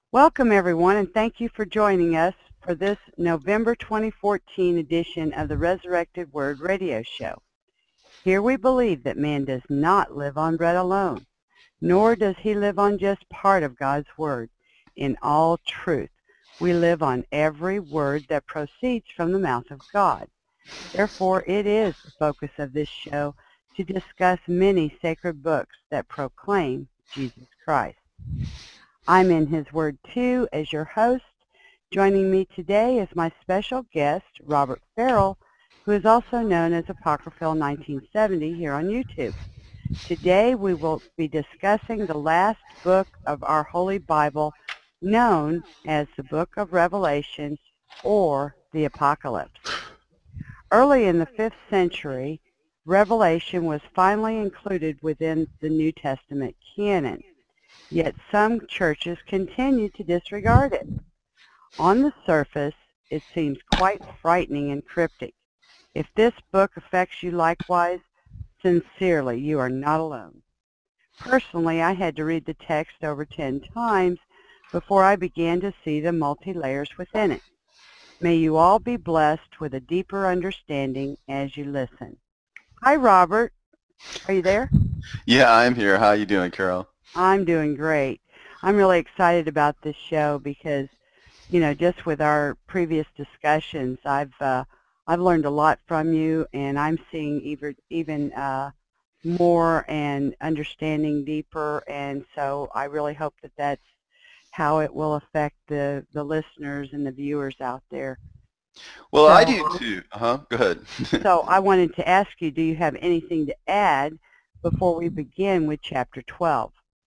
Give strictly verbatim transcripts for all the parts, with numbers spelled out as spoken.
Welcome, everyone, and thank you for joining us for this November twenty fourteen edition of the Resurrected Word radio show. Here we believe that man does not live on bread alone, nor does he live on just part of God's Word. In all truth, we live on every word that proceeds from the mouth of God. Therefore, it is the focus of this show to discuss many sacred books that proclaim Jesus Christ. I'm in His Word too as your host. Joining me today is my special guest, Robert Farrell, who is also known as Apocryphal nineteen seventy here on YouTube. Today we will be discussing the last book of our Holy Bible, known as the Book of Revelation or the Apocalypse. Early in the fifth century, Revelation was finally included within the New Testament canon. Yet some churches continue to disregard it. On the surface, it seems quite frightening and cryptic. If this book affects you likewise, sincerely, you are not alone. Personally, I had to read the text over ten times before I began to see the multi-layers within it. May you all be blessed with a deeper understanding as you listen. Hi, Robert. Are you there? Yeah, I'm here. How are you doing, Carol? I'm doing great. I'm really excited about this show because, you know, just with our previous discussions, I've uh, I've learned a lot from you, and I'm seeing even even uh, more and understanding deeper. And so I really hope that that's how it will affect the the listeners and the viewers out there. Well, I So, do too. Uh-huh. Go ahead. so I wanted to ask you, do you have anything to add before we begin with chapter twelve?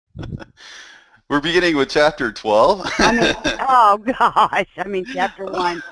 We're beginning with chapter twelve. I mean, oh gosh, I mean chapter one.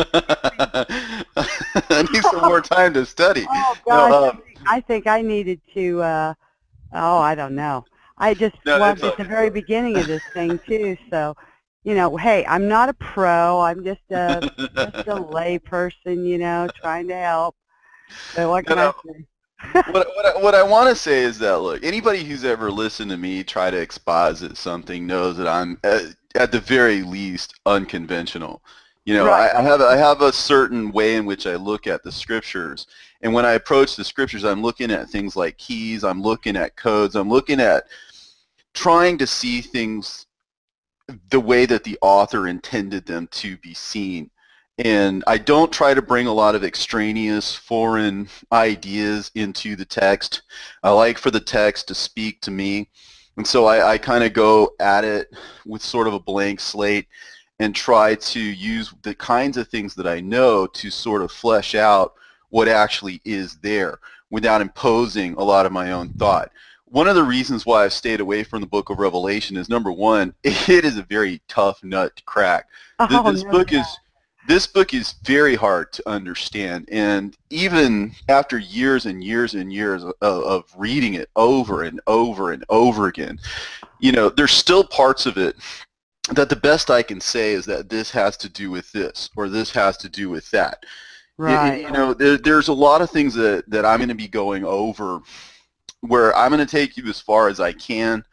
I need some more time to study. Oh No, gosh, I um, think I think I needed to. Uh, oh, I don't know. I just no, it's loved at the okay. very beginning of this thing too. So, you know, hey, I'm not a pro. I'm just a just a lay person, you know, trying to help. So what No, can I no. say? What what I, what I want to say is that look, anybody who's ever listened to me try to exposit something knows that I'm at, at the very least unconventional. You know, Right. I, I have I have a certain way in which I look at the scriptures, and when I approach the scriptures, I'm looking at things like keys, I'm looking at codes, I'm looking at trying to see things the way that the author intended them to be seen. And I don't try to bring a lot of extraneous foreign ideas into the text. I like for the text to speak to me. And so I, I kind of go at it with sort of a blank slate and try to use the kinds of things that I know to sort of flesh out what actually is there without imposing a lot of my own thought. One of the reasons why I've stayed away from the book of Revelation is, number one, it is a very tough nut to crack. Th- Oh This no book doubt. is this book is very hard to understand, and even after years and years and years of, of reading it over and over and over again, you know, there's still parts of it that the best I can say is that this has to do with this or this has to do with that. Y- y- Right. You know, there, there's a lot of things that, that I'm going to be going over where I'm going to take you as far as I can,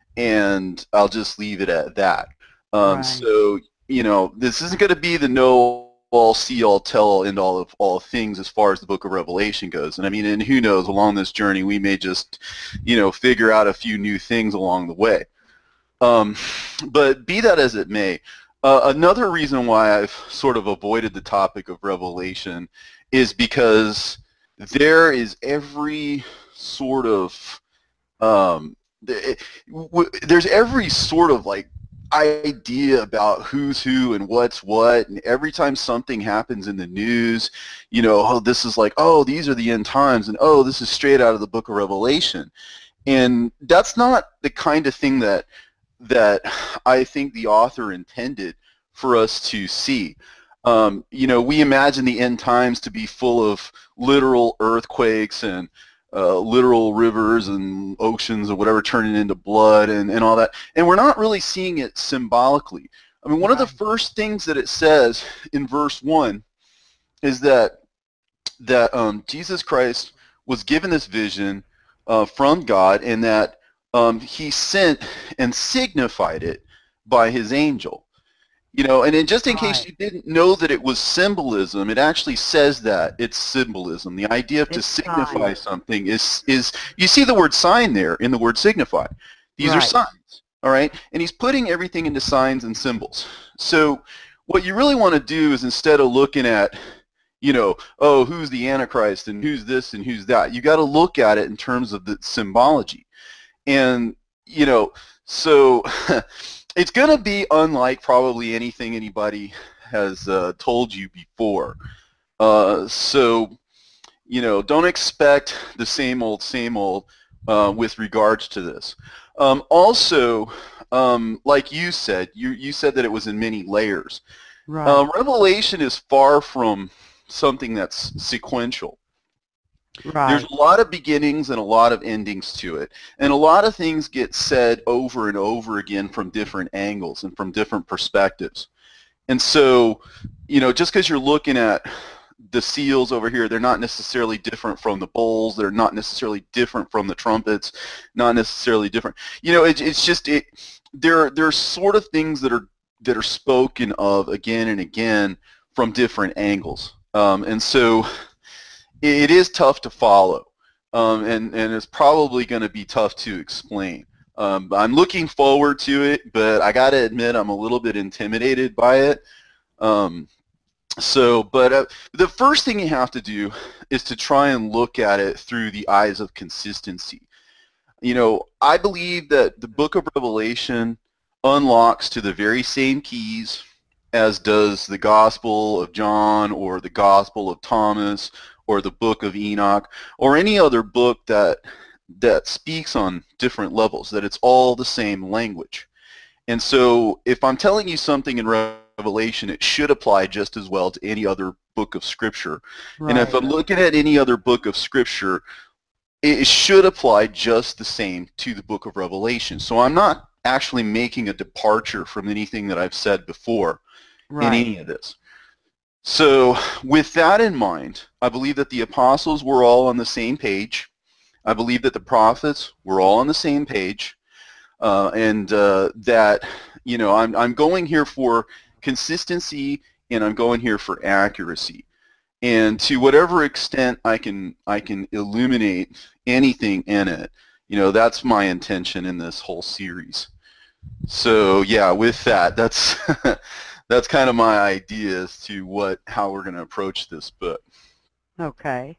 and I'll just leave it at that. Um, Right. so, you know, this isn't going to be the know all, see all, tell end all of all things as far as the book of Revelation goes. And I mean, and who knows, along this journey, we may just, you know, figure out a few new things along the way. Um, but be that as it may, uh, another reason why I've sort of avoided the topic of Revelation is because there is every sort of um, th- w- there's every sort of like idea about who's who and what's what, and every time something happens in the news, you know, oh, this is like, oh, these are the end times, and oh, this is straight out of the book of Revelation. And that's not the kind of thing that that I think the author intended for us to see. Um, you know, we imagine the end times to be full of literal earthquakes and uh, literal rivers and oceans or whatever turning into blood and, and all that. And we're not really seeing it symbolically. I mean, one of the Right. first things that it says in verse one is that that um, Jesus Christ was given this vision uh, from God, and that um, he sent and signified it by his angel. You know, and then just in case Right. you didn't know that it was symbolism, it actually says that it's symbolism. The idea of to It's signify signs. something is, is, you see the word sign there in the word signify. These are Right. signs, all right? And he's putting everything into signs and symbols. So what you really want to do is, instead of looking at, you know, oh, who's the Antichrist and who's this and who's that, you got to look at it in terms of the symbology. And, you know, so it's going to be unlike probably anything anybody has uh, told you before. Uh, so, you know, don't expect the same old, same old uh, with regards to this. Um, also, um, like you said, you, you said that it was in many layers. Right. Uh, Revelation is far from something that's sequential. Right. There's a lot of beginnings and a lot of endings to it. And a lot of things get said over and over again from different angles and from different perspectives. And so, you know, just because you're looking at the seals over here, they're not necessarily different from the bowls. They're not necessarily different from the trumpets, not necessarily different. You know, it, it's just, it, there, there are sort of things that are, that are spoken of again and again from different angles. Um, and so, it is tough to follow, um, and, and it's probably going to be tough to explain. Um, I'm looking forward to it, but I got to admit I'm a little bit intimidated by it. Um, so, but uh, the first thing you have to do is to try and look at it through the eyes of consistency. You know, I believe that the book of Revelation unlocks to the very same keys as does the Gospel of John or the Gospel of Thomas or the book of Enoch, or any other book that that speaks on different levels, that it's all the same language. And so if I'm telling you something in Revelation, it should apply just as well to any other book of Scripture. Right. And if I'm looking at any other book of Scripture, it should apply just the same to the book of Revelation. So I'm not actually making a departure from anything that I've said before Right. in any of this. So with that in mind, I believe that the apostles were all on the same page. I believe that the prophets were all on the same page, uh, and uh, that, you know, I'm, I'm going here for consistency, and I'm going here for accuracy. And to whatever extent I can, I can illuminate anything in it, you know, that's my intention in this whole series. So yeah, with that, that's that's kind of my idea as to what, how we're going to approach this book. Okay.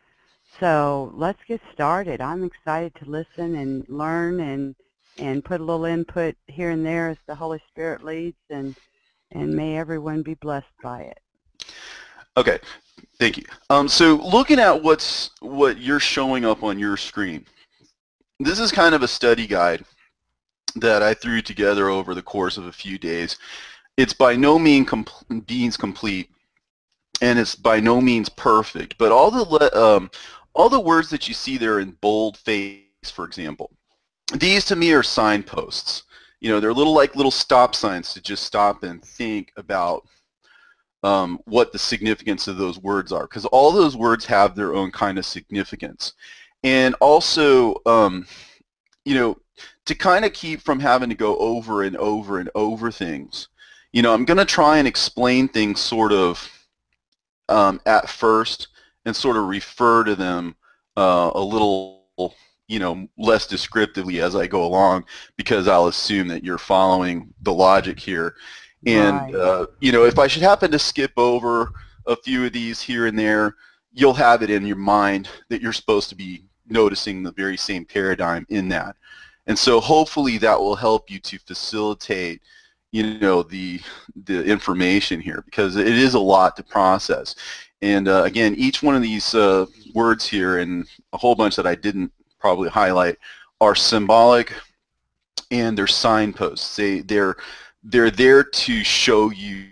So let's get started. I'm excited to listen and learn and and put a little input here and there as the Holy Spirit leads, and and may everyone be blessed by it. Okay, thank you. Um, so looking at what's what you're showing up on your screen, this is kind of a study guide that I threw together over the course of a few days. It's by no means complete, and it's by no means perfect, but all the um, all the words that you see there in bold face, for example, these to me are signposts. You know, they're little like little stop signs to just stop and think about um, what the significance of those words are, because all those words have their own kind of significance. And also, um, you know, to kind of keep from having to go over and over and over things, you know, I'm going to try and explain things sort of um, at first and sort of refer to them uh, a little, you know, less descriptively as I go along, because I'll assume that you're following the logic here. And, Right. uh, you know, if I should happen to skip over a few of these here and there, you'll have it in your mind that you're supposed to be noticing the very same paradigm in that. And so hopefully that will help you to facilitate, you know, the the information here, because it is a lot to process. And uh, again, each one of these uh, words here, and a whole bunch that I didn't probably highlight, are symbolic and they're signposts. They they're they're there to show you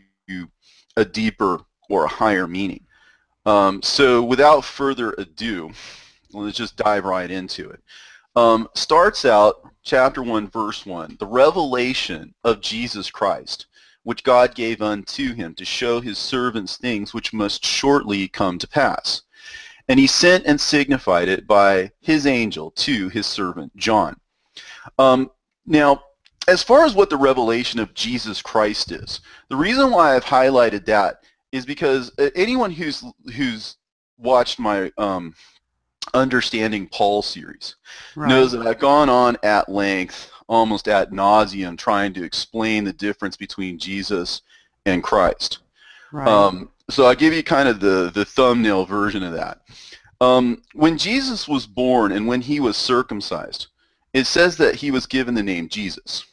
a deeper or a higher meaning. Um, so without further ado, let's just dive right into it. Um, starts out chapter one, verse one, the revelation of Jesus Christ, which God gave unto him to show his servants things which must shortly come to pass. And he sent and signified it by his angel to his servant John. Um, now, as far as what the revelation of Jesus Christ is, the reason why I've highlighted that is because anyone who's who's watched my um, Understanding Paul series Right. knows that I've gone on at length, almost ad nauseum, trying to explain the difference between Jesus and Christ. Right. Um, so I'll give you kind of the, the thumbnail version of that. Um, when Jesus was born and when he was circumcised, it says that he was given the name Jesus.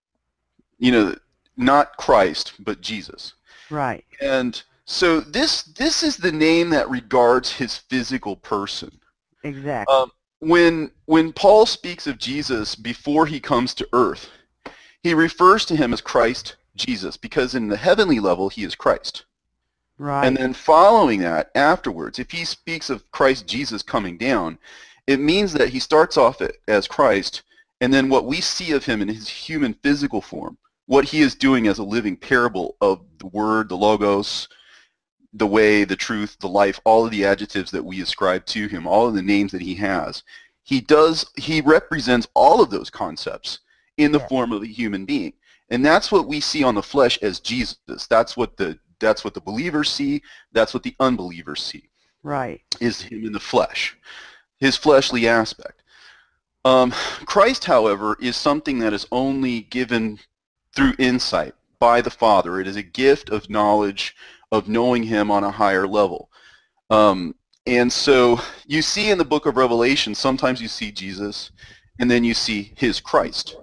You know, not Christ, but Jesus. Right. And so this this is the name that regards his physical person. Exactly. Um, when when Paul speaks of Jesus before he comes to earth, he refers to him as Christ Jesus, because in the heavenly level he is Christ. Right. And then following that, afterwards, if he speaks of Christ Jesus coming down, it means that he starts off as Christ, and then what we see of him in his human physical form, what he is doing as a living parable of the Word, the Logos, the way, the truth, the life, all of the adjectives that we ascribe to him, all of the names that he has, he does, he represents all of those concepts in the Yes. form of a human being. And that's what we see on the flesh as Jesus. That's what the that's what the believers see. That's what the unbelievers see. Right. Is him in the flesh, his fleshly aspect. Um, Christ, however, is something that is only given through insight by the Father. It is a gift of knowledge, of knowing him on a higher level. Um, and so you see in the book of Revelation, sometimes you see Jesus, and then you see his Christ.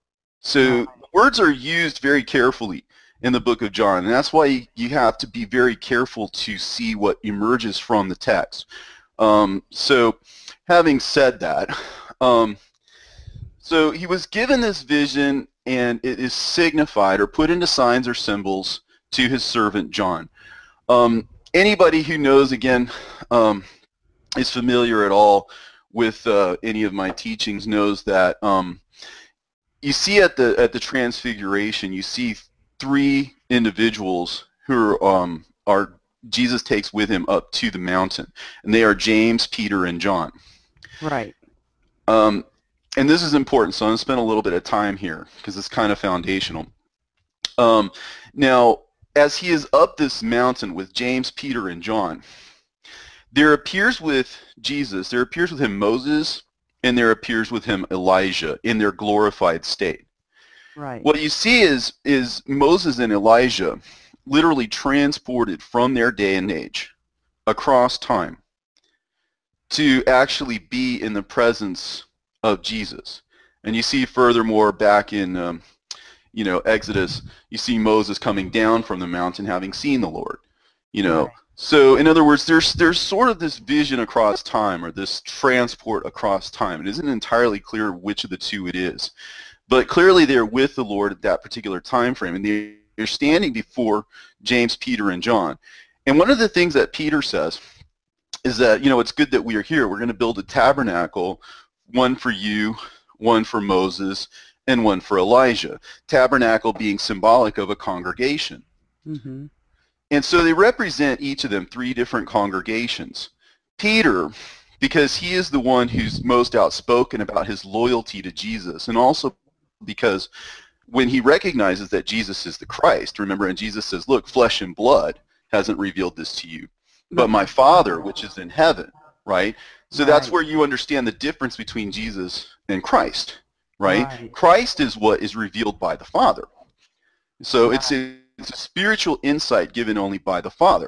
So words are used very carefully in the book of John, and that's why you have to be very careful to see what emerges from the text. Um, so having said that, um, so he was given this vision, and it is signified or put into signs or symbols to his servant John. Um, anybody who knows, again, um, is familiar at all with uh, any of my teachings knows that um, you see at the at the Transfiguration, you see three individuals who are, um, are Jesus takes with him up to the mountain, and they are James, Peter, and John. Right. Um, and this is important, so I'm going to spend a little bit of time here because it's kind of foundational. Um, now, as he is up this mountain with James, Peter, and John, there appears with Jesus, there appears with him Moses, and there appears with him Elijah in their glorified state. Right. What you see is, is Moses and Elijah literally transported from their day and age across time to actually be in the presence of Jesus. And you see furthermore back in um, you know, Exodus, you see Moses coming down from the mountain having seen the Lord. You know, Right. so in other words, there's there's sort of this vision across time, or this transport across time. It isn't entirely clear which of the two it is, but clearly they're with the Lord at that particular time frame, and they're standing before James, Peter, and John. And one of the things that Peter says is that, you know, it's good that we are here. We're going to build a tabernacle, one for you, one for Moses, and one for Elijah. Tabernacle being symbolic of a congregation. Mm-hmm. And so they represent each of them three different congregations. Peter, because he is the one who's most outspoken about his loyalty to Jesus, and also because when he recognizes that Jesus is the Christ, remember, and Jesus says, look, flesh and blood hasn't revealed this to you, but my Father which is in heaven, right? So that's Right. where you understand the difference between Jesus and Christ, right? Right. Christ is what is revealed by the Father. So Right. it's a, it's a spiritual insight given only by the Father.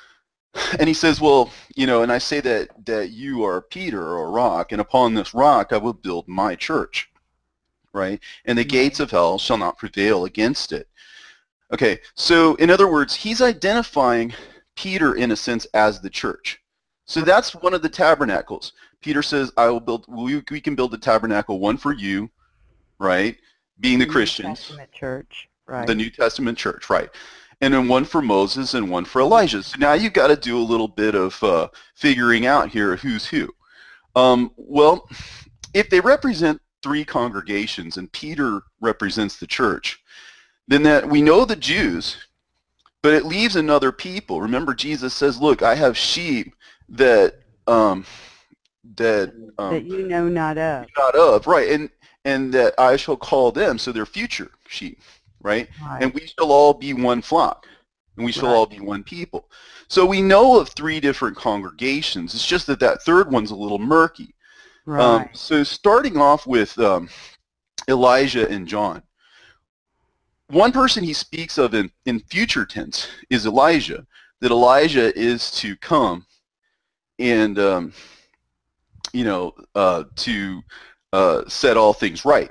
And he says, well, you know, and I say that, that you are Peter, or a rock, and upon this rock I will build my church, right? And the gates of hell shall not prevail against it. Okay, so in other words, he's identifying Peter in a sense as the church. So that's one of the tabernacles. Peter says, I will build, we, we can build a tabernacle, one for you, right, being the New Christians, Testament church. Right. the New Testament church, right, and then one for Moses and one for Elijah. So now you've got to do a little bit of uh, figuring out here who's who. Um, well, if they represent three congregations and Peter represents the church, then that we know the Jews, but it leaves another people. Remember, Jesus says, look, I have sheep that um, that um, that you know not of. Not of, right, and and that I shall call them, so they're future sheep, right? Right. And we shall all be one flock, and we shall Right. all be one people. So we know of three different congregations. It's just that that third one's a little murky. Right. Um, so starting off with um, Elijah and John, one person he speaks of in, in future tense is Elijah, that Elijah is to come and, um, you know, uh, to uh, set all things right.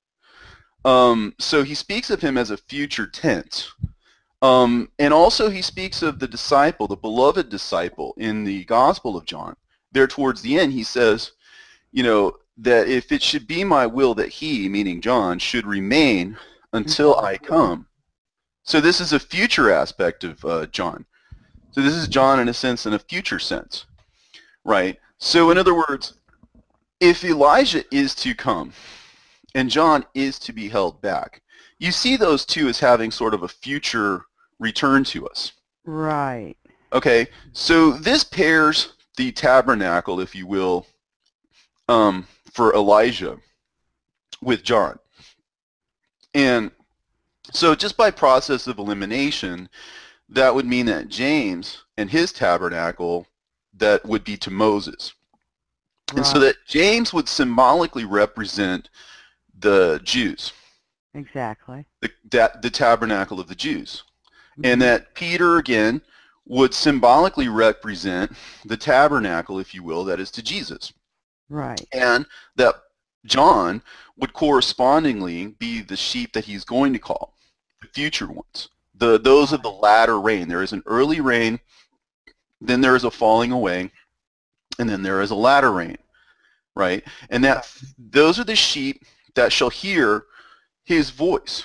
Um, so he speaks of him as a future tense. Um, and also he speaks of the disciple, the beloved disciple in the Gospel of John. There towards the end he says, you know, that if it should be my will that he, meaning John, should remain until I come. So this is a future aspect of uh, John. So this is John in a sense, in a future sense, right? So in other words, if Elijah is to come and John is to be held back, you see those two as having sort of a future return to us. Right. Okay, so this pairs the tabernacle, if you will, um, for Elijah with John. And so just by process of elimination, that would mean that James and his tabernacle, that would be to Moses. Right. And so that James would symbolically represent the Jews. Exactly. The, that, the tabernacle of the Jews. Mm-hmm. And that Peter, again, would symbolically represent the tabernacle, if you will, that is to Jesus. Right. And that John would correspondingly be the sheep that he's going to call, the future ones. The, those of the latter rain. There is an early rain, then there is a falling away, and then there is a latter rain, right? And that those are the sheep that shall hear his voice,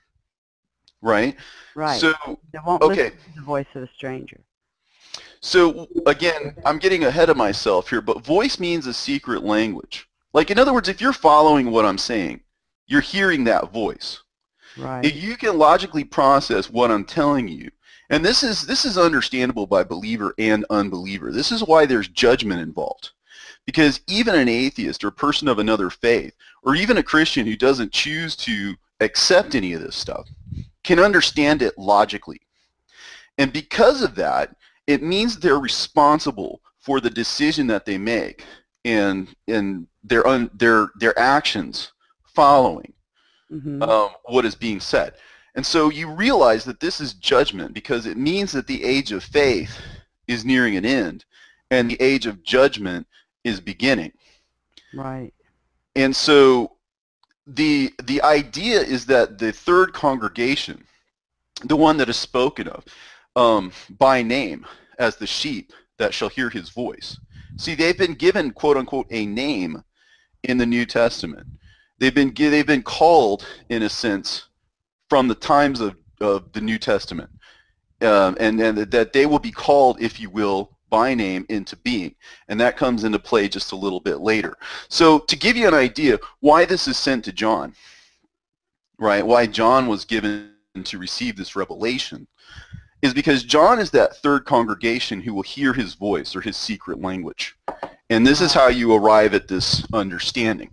right? Right. So, they won't okay. listen to the voice of a stranger. So, again, I'm getting ahead of myself here, but voice means a secret language. Like, in other words, if you're following what I'm saying, you're hearing that voice. Right. If you can logically process what I'm telling you, and this is this is understandable by believer and unbeliever. This is why there's judgment involved. Because even an atheist or a person of another faith, or even a Christian who doesn't choose to accept any of this stuff, can understand it logically. And because of that, it means they're responsible for the decision that they make and and their un, their their actions following mm-hmm. um, what is being said. And so you realize that this is judgment, because it means that the age of faith is nearing an end and the age of judgment is beginning. Right. And so the the idea is that the third congregation, the one that is spoken of um, by name as the sheep that shall hear his voice. See, they've been given, quote unquote, a name in the New Testament. They've been they've been called, in a sense, from the times of, of the New Testament, um, and and that they will be called, if you will, by name into being, and that comes into play just a little bit later. So to give you an idea why this is sent to John, right? Why John was given to receive this revelation, is because John is that third congregation who will hear his voice or his secret language. And this is how you arrive at this understanding.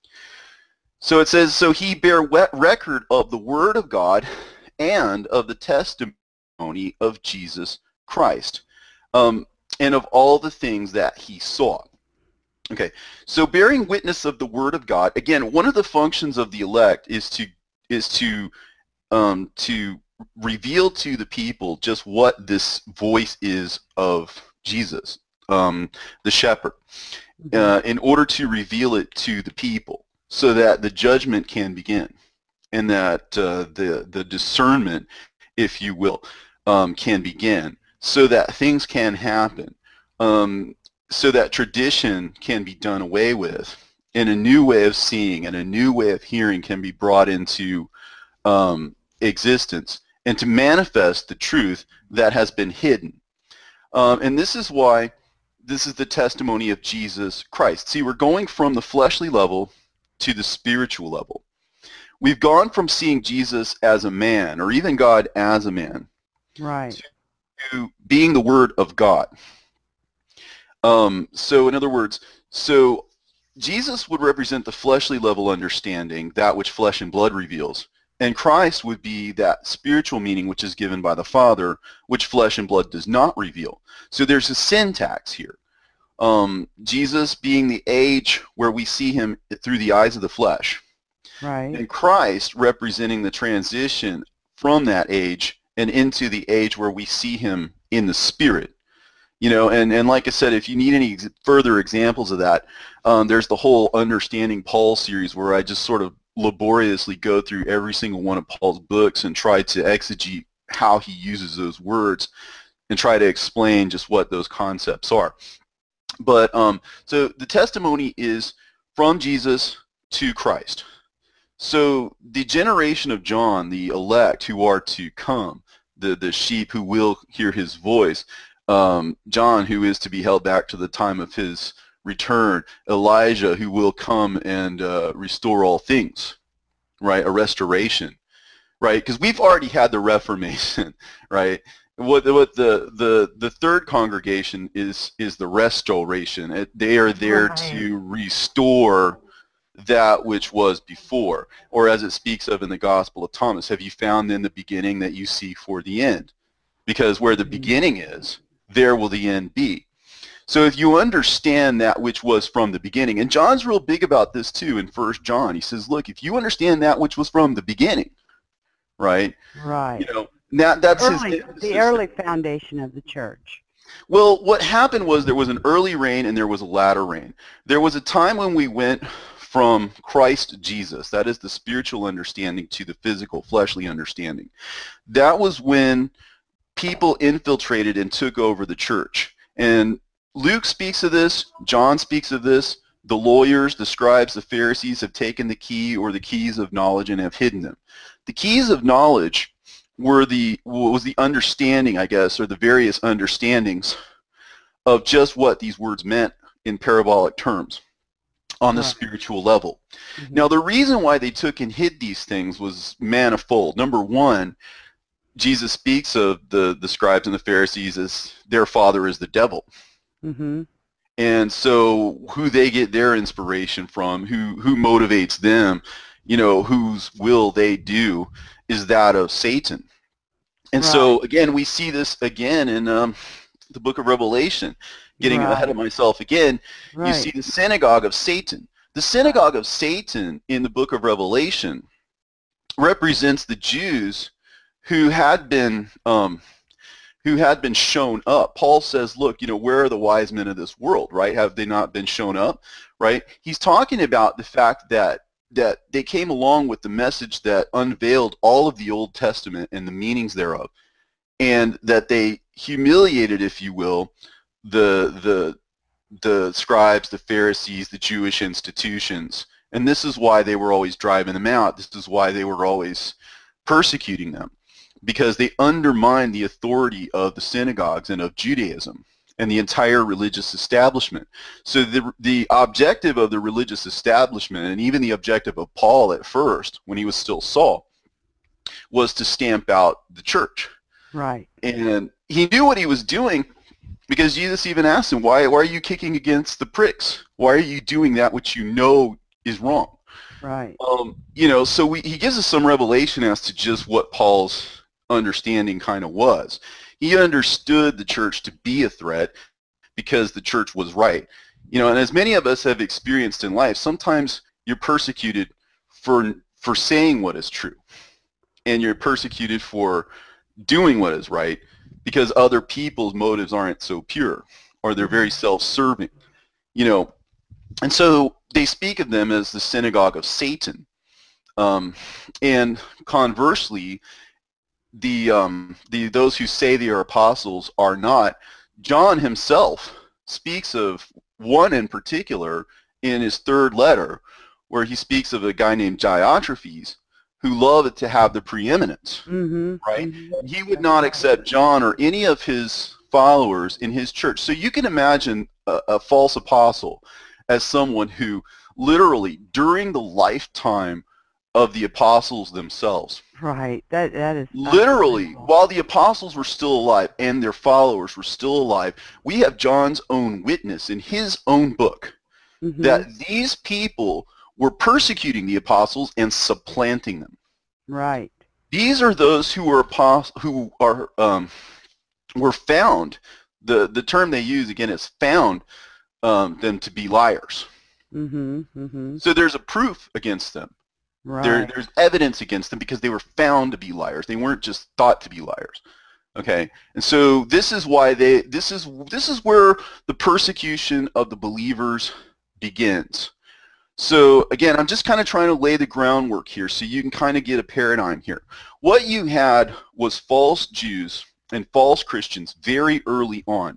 So it says, so he bare record of the word of God and of the testimony of Jesus Christ, um, and of all the things that he saw. Okay, so bearing witness of the word of God, again, one of the functions of the elect is to is to um, to reveal to the people just what this voice is of Jesus, um, the shepherd, uh, in order to reveal it to the people, so that the judgment can begin, and that uh, the the discernment, if you will, um, can begin, so that things can happen, um, so that tradition can be done away with, and a new way of seeing and a new way of hearing can be brought into um, existence, and to manifest the truth that has been hidden. Um, and this is why this is the testimony of Jesus Christ. See, we're going from the fleshly level to the spiritual level. We've gone from seeing Jesus as a man, or even God as a man, right, to being the Word of God. Um, so in other words, So Jesus would represent the fleshly level understanding, that which flesh and blood reveals. And Christ would be that spiritual meaning which is given by the Father, which flesh and blood does not reveal. So there's a syntax here. Um, Jesus being the age where we see him through the eyes of the flesh. Right. And Christ representing the transition from that age and into the age where we see him in the spirit. You know, and, and like I said, if you need any ex further examples of that, um, there's the whole Understanding Paul series where I just sort of laboriously go through every single one of Paul's books and try to exegete how he uses those words and try to explain just what those concepts are. But um, so the testimony is from Jesus to Christ. So the generation of John, the elect who are to come, the, the sheep who will hear his voice, um, John who is to be held back to the time of his return, Elijah who will come and uh, restore all things, right, a restoration, right, because we've already had the Reformation, right. What, what the, the, the third congregation is is the restoration. It, they are there Right. to restore that which was before, or as it speaks of in the Gospel of Thomas, have you found in the beginning that you seek for the end? Because where the beginning is, there will the end be. So if you understand that which was from the beginning, and John's real big about this too in First John, he says, look, if you understand that which was from the beginning, right? Right. You know, that, that's early, his, the early foundation of the church. Well, what happened was there was an early rain and there was a latter rain. There was a time when we went from Christ Jesus, that is the spiritual understanding, to the physical, fleshly understanding. That was when people infiltrated and took over the church. And Luke speaks of this, John speaks of this, the lawyers, the scribes, the Pharisees have taken the key or the keys of knowledge and have hidden them. The keys of knowledge were the was the understanding, I guess, or the various understandings of just what these words meant in parabolic terms on the Right. spiritual level. Mm-hmm. Now, the reason why they took and hid these things was manifold. Number one, Jesus speaks of the, the scribes and the Pharisees as their father is the devil. Mm-hmm. And so who they get their inspiration from, who, who motivates them, you know, whose will they do, is that of Satan. And Right. so, again, we see this again in um, the book of Revelation. Getting Right. ahead of myself again, Right. you see the synagogue of Satan. The synagogue of Satan in the book of Revelation represents the Jews who had been um, who had been shown up. Paul says, look, you know, where are the wise men of this world, right? Have they not been shown up, right? He's talking about the fact that that they came along with the message that unveiled all of the Old Testament and the meanings thereof, and that they humiliated, if you will, the the the scribes, the Pharisees, the Jewish institutions. And this is why they were always driving them out. This is why they were always persecuting them, because they undermined the authority of the synagogues and of Judaism and the entire religious establishment. So the, the objective of the religious establishment, and even the objective of Paul at first, when he was still Saul, was to stamp out the church. Right. And he knew what he was doing, because Jesus even asked him, why, why are you kicking against the pricks? Why are you doing that which you know is wrong? Right. Um, you know, so we, he gives us some revelation as to just what Paul's understanding kind of was. He understood the church to be a threat because the church was right. You know, and as many of us have experienced in life, sometimes you're persecuted for for saying what is true, and you're persecuted for doing what is right because other people's motives aren't so pure, or they're very self-serving. You know, and so they speak of them as the synagogue of Satan. Um, and conversely, the um, the those who say they are apostles are not. John himself speaks of one in particular in his third letter, where he speaks of a guy named Diotrephes who loved to have the preeminence. Mm-hmm. Right? Mm-hmm. He would not accept John or any of his followers in his church. So you can imagine a, a false apostle as someone who literally during the lifetime of the apostles themselves, Right. That that is literally unbelievable. while the apostles were still alive and their followers were still alive, we have John's own witness in his own book Mm-hmm. that these people were persecuting the apostles and supplanting them. Right. These are those who are apos- who are um, were found. The the term they use again is found um, them to be liars. Mm-hmm. Mm-hmm. So there's a proof against them. Right. There, there's evidence against them because they were found to be liars. They weren't just thought to be liars. Okay, and so this is why they. This is this is where the persecution of the believers begins. So again, I'm just kind of trying to lay the groundwork here so you can kind of get a paradigm here. What you had was false Jews and false Christians very early on.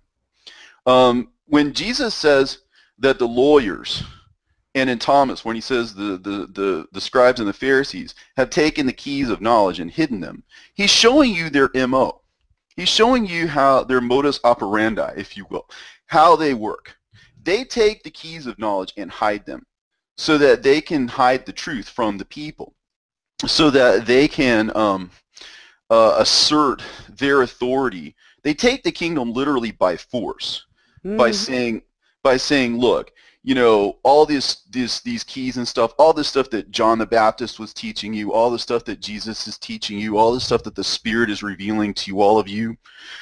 Um, when Jesus says that the lawyers, and in Thomas, when he says the, the, the, the scribes and the Pharisees have taken the keys of knowledge and hidden them, he's showing you their M O. He's showing you how their modus operandi, if you will, how they work. They take the keys of knowledge and hide them so that they can hide the truth from the people, so that they can um, uh, assert their authority. They take the kingdom literally by force, mm-hmm. by saying, by saying, look, you know, all this, this, these keys and stuff, all this stuff that John the Baptist was teaching you, all the stuff that Jesus is teaching you, all the stuff that the Spirit is revealing to all of you,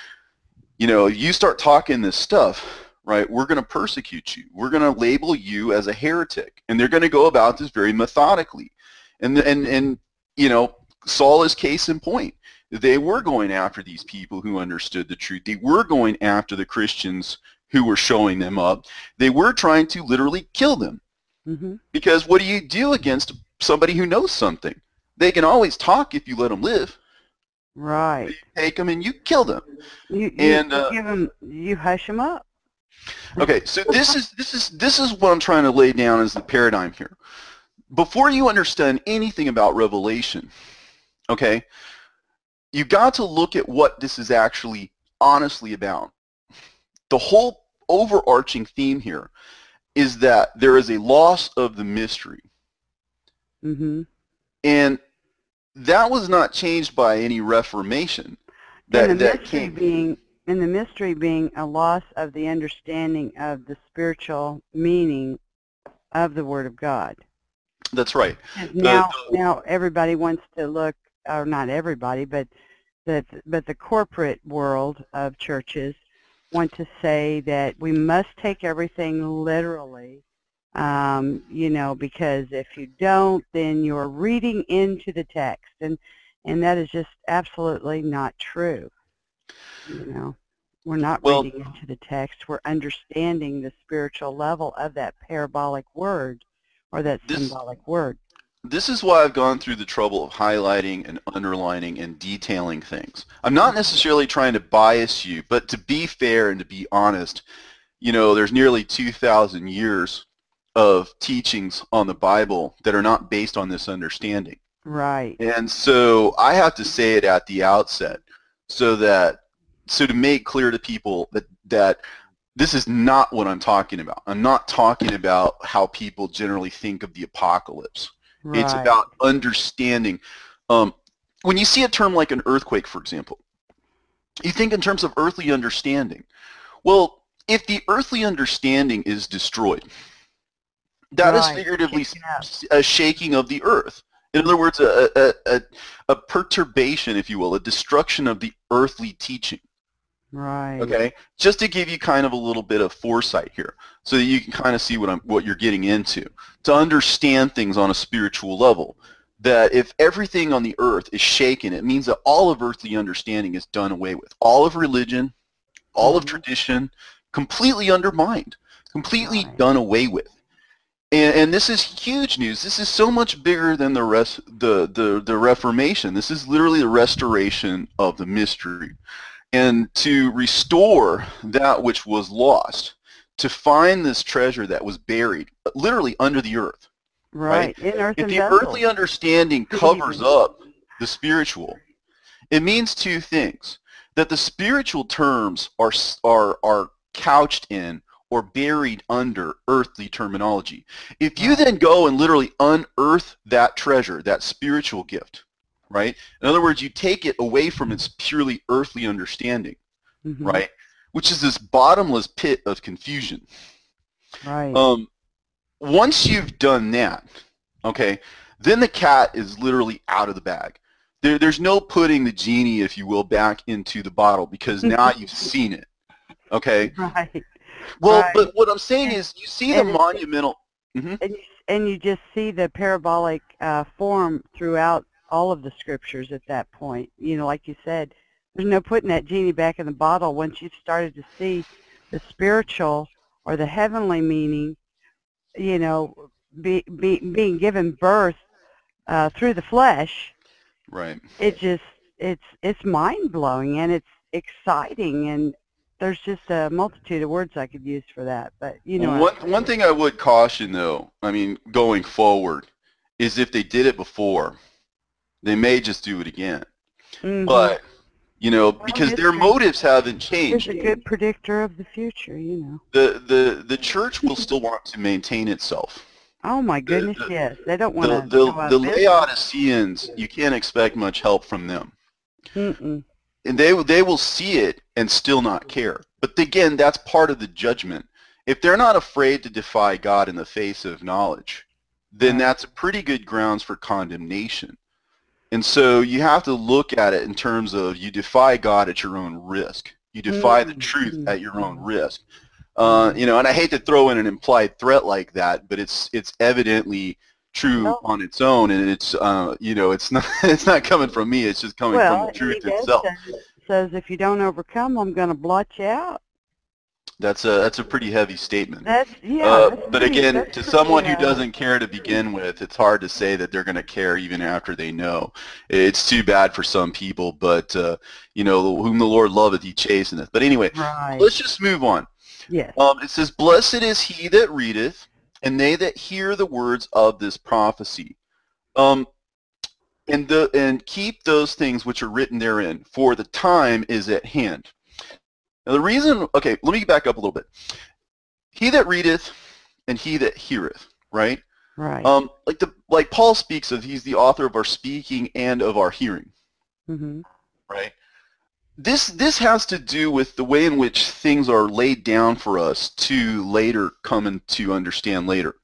you know, you start talking this stuff, right, we're going to persecute you. We're going to label you as a heretic. And they're going to go about this very methodically. And, and, and you know, Saul is case in point. They were going after these people who understood the truth. They were going after the Christians who were showing them up. They were trying to literally kill them. Mm-hmm. Because what do you do against somebody who knows something? They can always talk if you let them live. Right. You take them and you kill them. You, you, and you uh, give them, you hush them up. Okay, so this is this is this is what I'm trying to lay down as the paradigm here. Before you understand anything about Revelation, okay, you got to look at what this is actually honestly about. The whole overarching theme here is that there is a loss of the mystery. Mm-hmm. And that was not changed by any reformation. That, and the that mystery came. being, and the mystery being a loss of the understanding of the spiritual meaning of the Word of God. That's right. Now, the, now everybody wants to look, or not everybody, but the, but the corporate world of churches want to say that we must take everything literally, um, you know, because if you don't, then you're reading into the text, and and that is just absolutely not true. You know, we're not well, reading into the text. We're understanding the spiritual level of that parabolic word or that this, symbolic word. This is why I've gone through the trouble of highlighting and underlining and detailing things. I'm not necessarily trying to bias you, but to be fair and to be honest, you know, there's nearly two thousand years of teachings on the Bible that are not based on this understanding. Right. And so I have to say it at the outset so that, so to make clear to people that, that this is not what I'm talking about. I'm not talking about how people generally think of the apocalypse. Right. It's about understanding. Um, when you see a term like an earthquake, for example, you think in terms of earthly understanding. Well, if the earthly understanding is destroyed, that right. is figuratively a shaking of the earth. In other words, a, a, a, a perturbation, if you will, a destruction of the earthly teaching. Right. Okay. Just to give you kind of a little bit of foresight here, so that you can kind of see what I'm, what you're getting into, to understand things on a spiritual level. That if everything on the earth is shaken, it means that all of earthly understanding is done away with. All of religion, all mm-hmm. of tradition, completely undermined, completely right. done away with. And, and this is huge news. This is so much bigger than the rest, the, the, the Reformation. This is literally the restoration of the mystery. And to restore that which was lost, to find this treasure that was buried, literally under the earth. Right. right? In earth if and the vessels. Earthly understanding covers up the spiritual, it means two things. That the spiritual terms are, are, are couched in or buried under earthly terminology. If you then go and literally unearth that treasure, that spiritual gift, right? In other words, you take it away from its purely earthly understanding, mm-hmm. right? Which is this bottomless pit of confusion. Right. Um, once you've done that, okay, then the cat is literally out of the bag. There, there's no putting the genie, if you will, back into the bottle because now you've seen it. Okay. Right. Well, right. but what I'm saying and, is, you see the monumental. Mm-hmm. And, you, and you just see the parabolic uh, form throughout all of the scriptures at that point. You know, like you said, there's no putting that genie back in the bottle once you've started to see the spiritual or the heavenly meaning, you know, be, be, being given birth uh, through the flesh. Right. It just, it's, it's mind-blowing and it's exciting, and there's just a multitude of words I could use for that. But, you know. One, one thing I would caution, though, I mean, going forward, is if they did it before, they may just do it again. Mm-hmm. But, you know, because well, their motives haven't changed. It's a good predictor of the future, you know. The, the, the church will still want to maintain itself. Oh my goodness, the, the, yes. They don't want the, to The, go out the of Laodiceans, you can't expect much help from them. Mm-mm. And they, they will see it and still not care. But again, that's part of the judgment. If they're not afraid to defy God in the face of knowledge, then that's a pretty good grounds for condemnation. And so you have to look at it in terms of you defy God at your own risk. You defy the truth at your own risk. Uh, you know, and I hate to throw in an implied threat like that, but it's it's evidently true well, on its own, and it's uh, you know, it's not it's not coming from me. It's just coming well, from the truth he itself. Says, says if you don't overcome, I'm going to blot you out. That's a that's a pretty heavy statement. That's yeah. Uh, that's but pretty, again, that's to pretty, someone uh, who doesn't care to begin with, it's hard to say that they're going to care even after they know. It's too bad for some people, but uh, you know, whom the Lord loveth, He chasteneth. But anyway, right. Let's just move on. Yes. Um, it says, "Blessed is he that readeth, and they that hear the words of this prophecy, um, and the and keep those things which are written therein, for the time is at hand." Now the reason, okay, let me back up a little bit. He that readeth and he that heareth, right? Right. Um, like the like Paul speaks of, he's the author of our speaking and of our hearing, mm-hmm. right? This this has to do with the way in which things are laid down for us to later come and to understand later.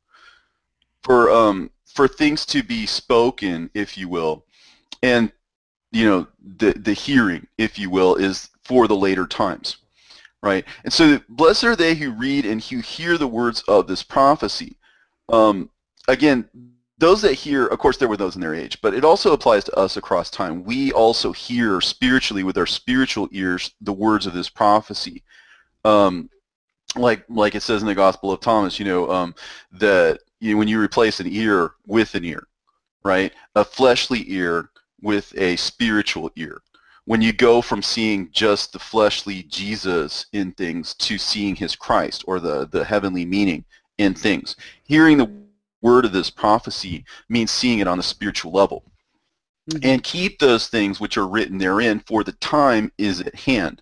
For um for things to be spoken, if you will, and you know the the hearing, if you will, is for the later times. Right, and so blessed are they who read and who hear the words of this prophecy. Um, again, those that hear, of course, there were those in their age, but it also applies to us across time. We also hear spiritually with our spiritual ears the words of this prophecy. Um, like like it says in the Gospel of Thomas, you know, um, that you know, when you replace an ear with an ear, right, a fleshly ear with a spiritual ear. When you go from seeing just the fleshly Jesus in things to seeing his Christ, or the, the heavenly meaning in things. Hearing the word of this prophecy means seeing it on a spiritual level. Mm-hmm. And keep those things which are written therein, for the time is at hand.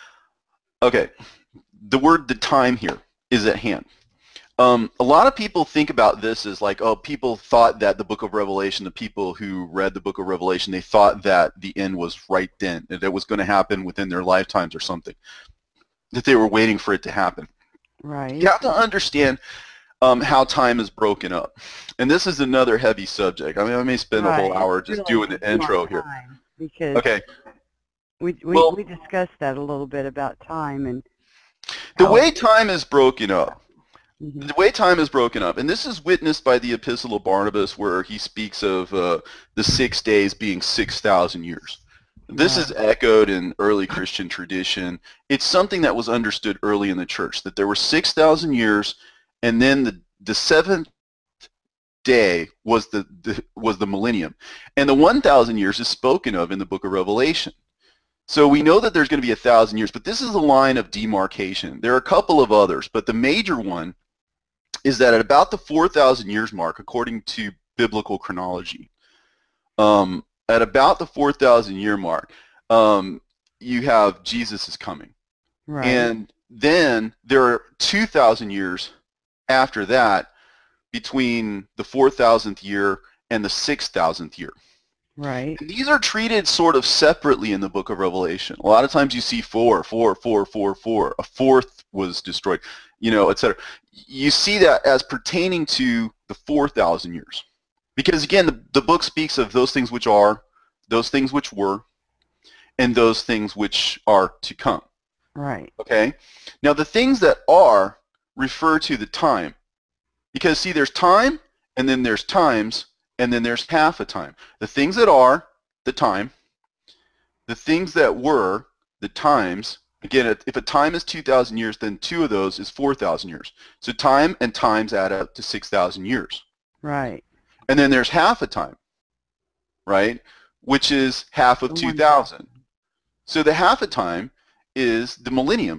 Okay, the word the time here is at hand. Um, a lot of people think about this as like, oh, people thought that the book of Revelation, the people who read the book of Revelation, they thought that the end was right then, that it was going to happen within their lifetimes or something, that they were waiting for it to happen. Right. You have to understand um, how time is broken up. And this is another heavy subject. I mean, I may spend right. a whole hour just really doing the intro here. Because okay. we, we, well, we discussed that a little bit about time. And the way time is broken up, Mm-hmm. the way time is broken up, and this is witnessed by the Epistle of Barnabas, where he speaks of uh, the six days being six thousand years. This right. is echoed in early Christian tradition. It's something that was understood early in the church, that there were six thousand years, and then the, the seventh day was the, the, was the millennium. And the one thousand years is spoken of in the book of Revelation. So we know that there's going to be a thousand years, but this is a line of demarcation. There are a couple of others, but the major one is that at about the four thousand years mark, according to biblical chronology, um, at about the four thousand year mark, um, you have Jesus is coming. Right. And then there are two thousand years after that between the four thousandth year and the six thousandth year. Right. And these are treated sort of separately in the book of Revelation. A lot of times you see four, four, four, four, four. A fourth was destroyed. you know, et cetera. You see that as pertaining to the four thousand years. Because again, the, the book speaks of those things which are, those things which were, and those things which are to come. Right. Okay? Now the things that are refer to the time. Because see, there's time, and then there's times, and then there's half a time. The things that are, the time. The things that were, the times. Again, if a time is two thousand years, then two of those is four thousand years. So time and times add up to six thousand years. Right. And then there's half a time, right, which is half of two thousand. So the half a time is the millennium.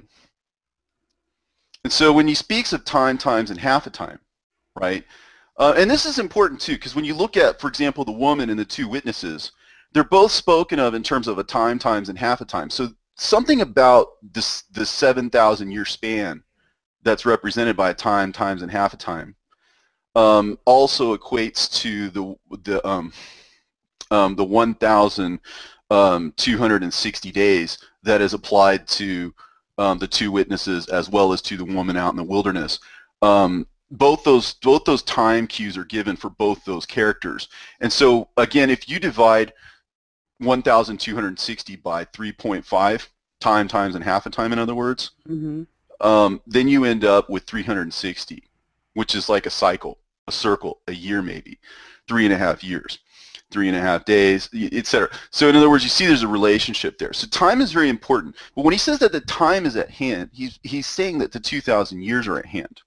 And so when he speaks of time, times, and half a time, right, uh, and this is important too, because when you look at, for example, the woman and the two witnesses, they're both spoken of in terms of a time, times, and half a time. So something about this, this seven thousand year span that's represented by a time, times, and half a time um, also equates to the, the, um, um, the one thousand two hundred sixty days that is applied to um, the two witnesses as well as to the woman out in the wilderness. Um, both those both those time cues are given for both those characters. And so again, if you divide one thousand two hundred sixty by three point five, time, times, and half a time, in other words, mm-hmm. um, then you end up with three hundred sixty, which is like a cycle, a circle, a year maybe, three and a half years, three and a half days, et cetera. So in other words, you see there's a relationship there. So time is very important. But when he says that the time is at hand, he's, he's saying that the two thousand years are at hand.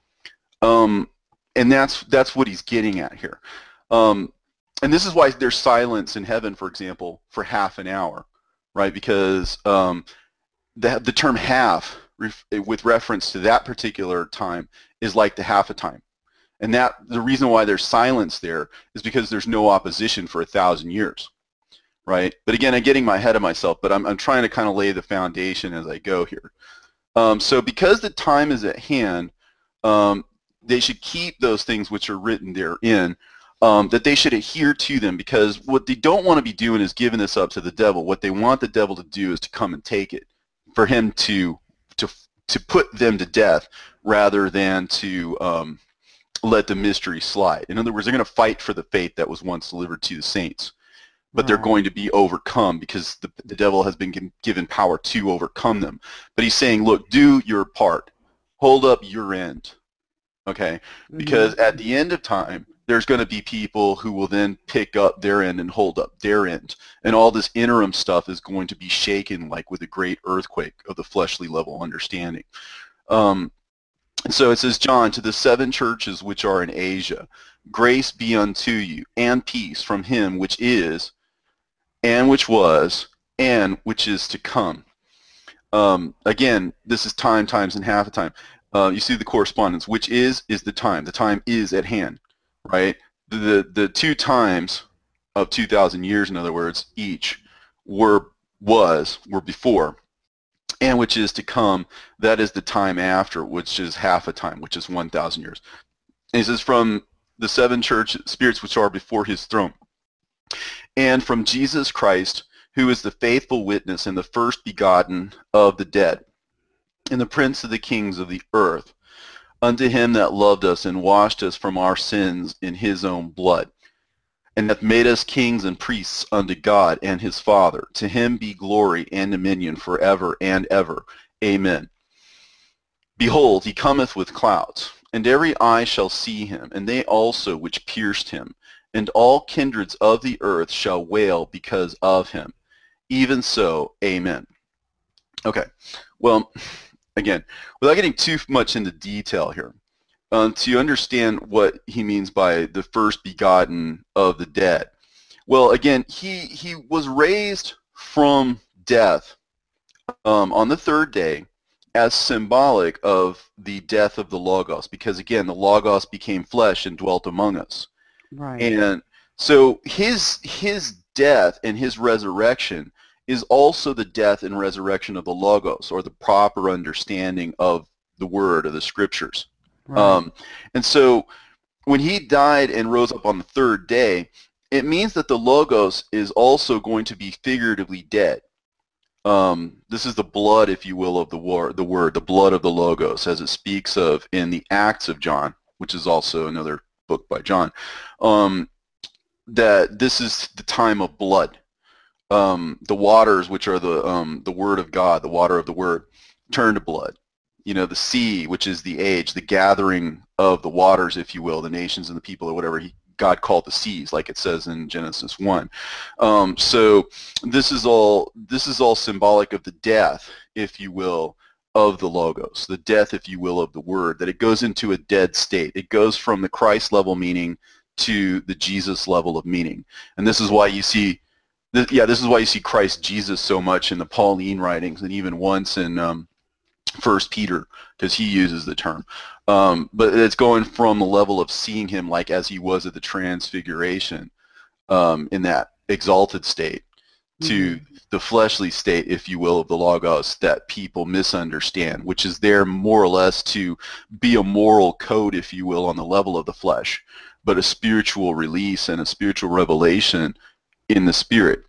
Um, and that's, that's what he's getting at here. Um, and this is why there's silence in heaven, for example, for half an hour, right? Because um, the, the term half, ref, with reference to that particular time, is like the half a time. And that the reason why there's silence there is because there's no opposition for a thousand years, right? But again, I'm getting my head of myself, but I'm, I'm trying to kind of lay the foundation as I go here. Um, so because the time is at hand, um, they should keep those things which are written therein, um, that they should adhere to them, because what they don't want to be doing is giving this up to the devil. What they want the devil to do is to come and take it, for him to, to, to put them to death rather than to um, let the mystery slide. In other words, they're going to fight for the faith that was once delivered to the saints, but right. they're going to be overcome because the, the devil has been given power to overcome them. But he's saying, look, do your part. Hold up your end, okay? Because mm-hmm. at the end of time, there's going to be people who will then pick up their end and hold up their end. And all this interim stuff is going to be shaken like with a great earthquake of the fleshly level understanding. Um, And so it says, John, to the seven churches which are in Asia, grace be unto you, and peace from him which is, and which was, and which is to come. Um, again, this is time, times, and half a time. Uh, you see the correspondence. Which is, is the time. The time is at hand, right? The, the, the two times of two thousand years, in other words, each, were, was, were before. And which is to come, that is the time after, which is half a time, which is one thousand years. And he says, from the seven church spirits which are before his throne, and from Jesus Christ, who is the faithful witness and the first begotten of the dead, and the prince of the kings of the earth, unto him that loved us and washed us from our sins in his own blood, and hath made us kings and priests unto God and his Father. To him be glory and dominion forever and ever. Amen. Behold, he cometh with clouds, and every eye shall see him, and they also which pierced him, and all kindreds of the earth shall wail because of him. Even so, amen. Okay, well, again, without getting too much into detail here, Uh, to understand what he means by the first begotten of the dead. Well, again, he, he was raised from death um, on the third day as symbolic of the death of the Logos, because, again, the Logos became flesh and dwelt among us. Right. And so his, his death and his resurrection is also the death and resurrection of the Logos, or the proper understanding of the Word of the Scriptures. Right. Um, and so when he died and rose up on the third day, it means that the Logos is also going to be figuratively dead. Um, this is the blood, if you will, of the word, the word, the blood of the Logos, as it speaks of in the Acts of John, which is also another book by John. Um, that this is the time of blood. Um, the waters, which are the um, the word of God, the water of the word, turn to blood. You know, the sea, which is the age, the gathering of the waters, if you will, the nations and the people, or whatever he, God called the seas, like it says in Genesis one. Um, so this is all this is all symbolic of the death, if you will, of the Logos, the death, if you will, of the word. That it goes into a dead state. It goes from the Christ level meaning to the Jesus level of meaning, and this is why you see. Yeah, this is why you see Christ Jesus so much in the Pauline writings, and even once in um, First Peter, because he uses the term. Um, but it's going from the level of seeing him like as he was at the Transfiguration, um, in that exalted state, to mm-hmm. the fleshly state, if you will, of the Logos that people misunderstand, which is there more or less to be a moral code, if you will, on the level of the flesh, but a spiritual release and a spiritual revelation in the spirit.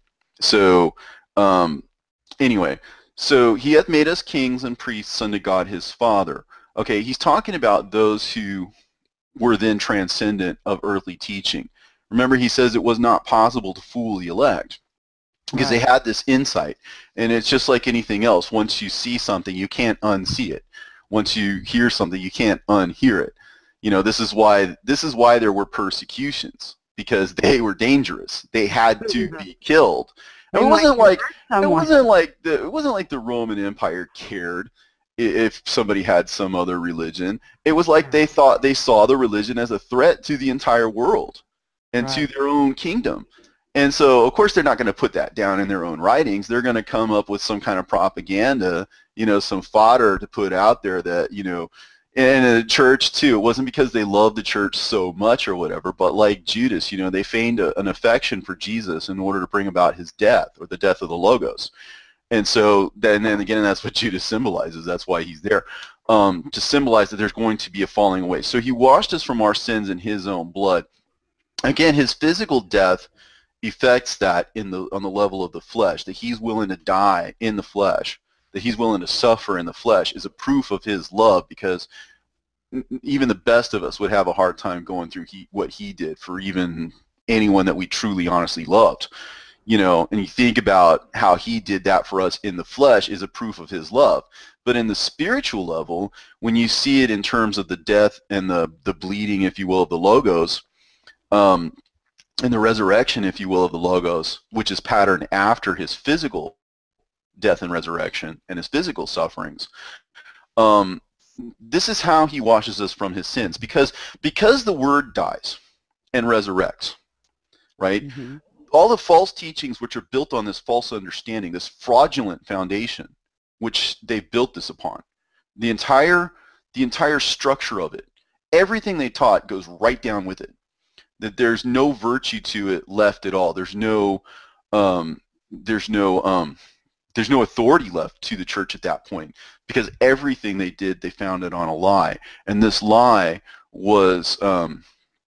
So um, anyway, so he hath made us kings and priests unto God his Father. Okay, he's talking about those who were then transcendent of earthly teaching. Remember, he says it was not possible to fool the elect because right. they had this insight. And it's just like anything else. Once you see something, you can't unsee it. Once you hear something, you can't unhear it. You know, this is why this is why there were persecutions. Because they were dangerous, they had to be killed. And it wasn't like it wasn't like the it wasn't like the Roman Empire cared if somebody had some other religion. It was like they thought they saw the religion as a threat to the entire world and right. to their own kingdom. And so, of course, they're not going to put that down in their own writings. They're going to come up with some kind of propaganda, you know, some fodder to put out there that, you know. And in the church, too, it wasn't because they loved the church so much or whatever, but like Judas, you know, they feigned a, an affection for Jesus in order to bring about his death or the death of the Logos. And so then, then again, that's what Judas symbolizes. That's why he's there, um, to symbolize that there's going to be a falling away. So he washed us from our sins in his own blood. Again, his physical death affects that in the on the level of the flesh, that he's willing to die in the flesh, that he's willing to suffer in the flesh is a proof of his love, because even the best of us would have a hard time going through he, what he did for even anyone that we truly honestly loved. You know, and you think about how he did that for us in the flesh is a proof of his love. But in the spiritual level, when you see it in terms of the death and the, the bleeding, if you will, of the Logos, um, and the resurrection, if you will, of the Logos, which is patterned after his physical death and resurrection and his physical sufferings, um, this is how he washes us from his sins. Because because the Word dies and resurrects, right? Mm-hmm. All the false teachings which are built on this false understanding, this fraudulent foundation, which they've built this upon, the entire the entire structure of it, everything they taught goes right down with it. That there's no virtue to it left at all. There's no um, there's no um, there's no authority left to the church at that point, because everything they did, they founded on a lie, and this lie was um,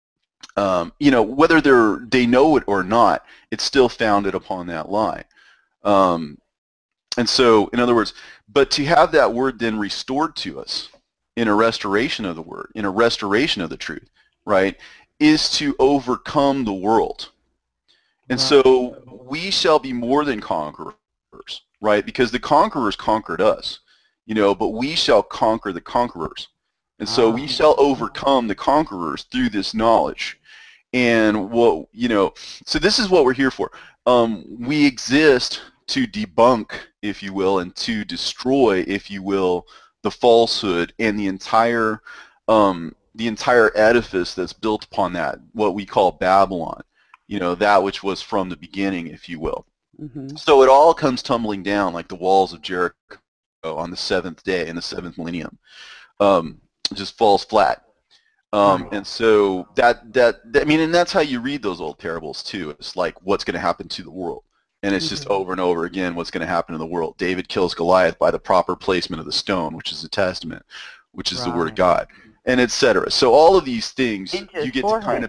um, you know, whether they're they know it or not, it's still founded upon that lie. Um, and so, in other words, but to have that word then restored to us in a restoration of the word, in a restoration of the truth, right, is to overcome the world. And so we shall be more than conquerors, right? Because the conquerors conquered us, you know, but we shall conquer the conquerors. And so we shall overcome the conquerors through this knowledge. And what, you know, so this is what we're here for. Um, we exist to debunk, if you will, and to destroy, if you will, the falsehood and the entire um, the entire edifice that's built upon that, what we call Babylon, you know, that which was from the beginning, if you will. Mm-hmm. So it all comes tumbling down like the walls of Jericho on the seventh day in the seventh millennium. Um, it just falls flat. Um, right. And so that, that, that, I mean, and that's how you read those old parables too. It's like, what's going to happen to the world? And it's mm-hmm. just over and over again, what's going to happen to the world. David kills Goliath by the proper placement of the stone, which is the Testament, which is right. the Word of God, and et cetera. So all of these things, you get forehead. to kind of,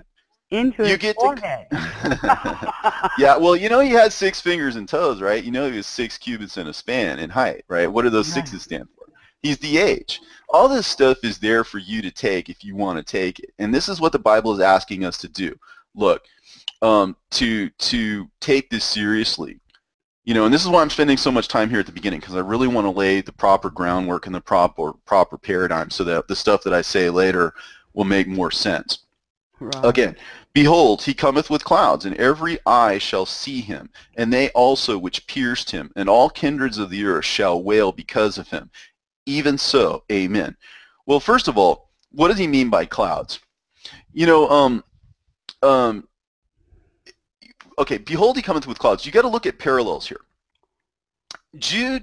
Into You his get forehead. to... Yeah, well, you know he had six fingers and toes, right? You know he was six cubits in a span in height, right? What do those Right. sixes stand for? He's the age. All this stuff is there for you to take if you want to take it. And this is what the Bible is asking us to do. Look, um, to to take this seriously. You know, and this is why I'm spending so much time here at the beginning, because I really want to lay the proper groundwork and the proper proper paradigm so that the stuff that I say later will make more sense. Right. Again, behold, he cometh with clouds, and every eye shall see him, and they also which pierced him, and all kindreds of the earth shall wail because of him. Even so, amen. Well, first of all, what does he mean by clouds? You know, um, um, okay, behold, he cometh with clouds. You got to look at parallels here. Jude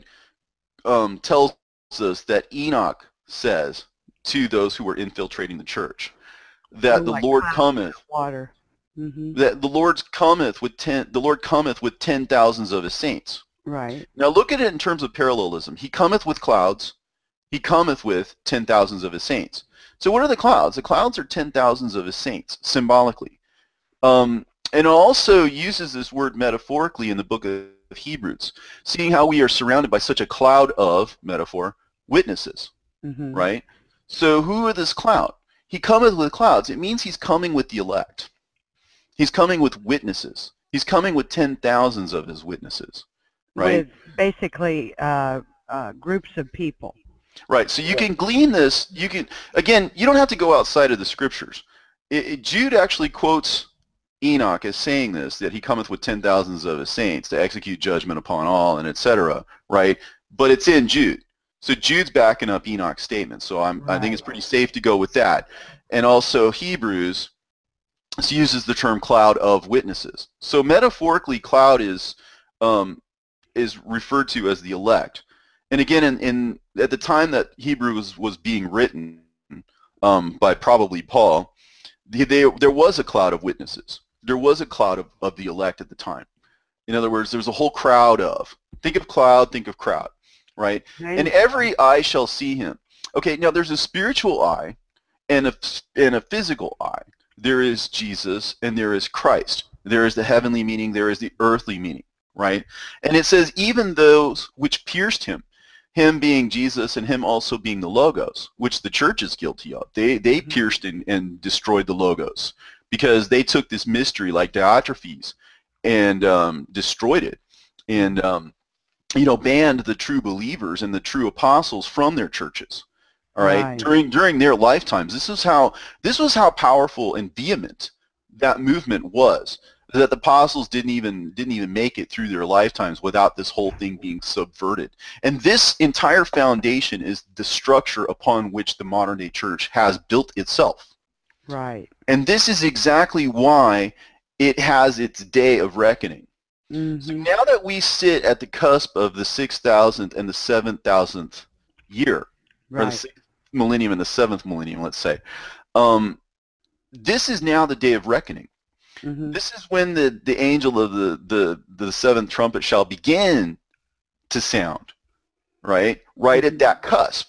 um, tells us that Enoch says to those who were infiltrating the church that Oh, the like Lord clouds cometh, of water. Mm-hmm. that the Lord cometh with ten, the Lord cometh with ten thousands of his saints. Right. Now look at it in terms of parallelism. He cometh with clouds. He cometh with ten thousands of his saints. So what are the clouds? The clouds are ten thousands of his saints, symbolically. Um, and it also uses this word metaphorically in the book of Hebrews, seeing how we are surrounded by such a cloud of, metaphor, witnesses, Mm-hmm. right? So who are this cloud? He cometh with clouds. It means he's coming with the elect. He's coming with witnesses. He's coming with ten thousands of his witnesses, right? With basically uh, uh, groups of people. Right. So you can glean this. You can, again, you don't have to go outside of the scriptures. It, it, Jude actually quotes Enoch as saying this, that he cometh with ten thousands of his saints to execute judgment upon all, and et cetera. Right. But it's in Jude. So Jude's backing up Enoch's statement. So I'm, Right. I think it's pretty safe to go with that. And also Hebrews uses the term cloud of witnesses. So metaphorically, cloud is um, is referred to as the elect. And again, in, in at the time that Hebrews was being written um, by probably Paul, they, they, there was a cloud of witnesses. There was a cloud of, of the elect at the time. In other words, there was a whole crowd of. Think of cloud, think of crowd, right? Right. And every eye shall see him. Okay, now there's a spiritual eye and a, and a physical eye. There is Jesus and there is Christ. There is the heavenly meaning, there is the earthly meaning, right? And it says, even those which pierced him, him being Jesus and him also being the Logos, which the church is guilty of. They they mm-hmm. pierced and, and destroyed the Logos because they took this mystery like Diotrephes and um, destroyed it and, um, you know, banned the true believers and the true apostles from their churches. All right? right. During during their lifetimes. This is how this was how powerful and vehement that movement was. That the apostles didn't even didn't even make it through their lifetimes without this whole thing being subverted. And this entire foundation is the structure upon which the modern day church has built itself. Right. And this is exactly why it has its day of reckoning. Mm-hmm. So now that we sit at the cusp of the six thousandth and the seven thousandth year, right. or the sixth millennium and the seventh millennium, let's say, um, this is now the day of reckoning. Mm-hmm. This is when the, the angel of the, the, the seventh trumpet shall begin to sound, right? Right mm-hmm. at that cusp.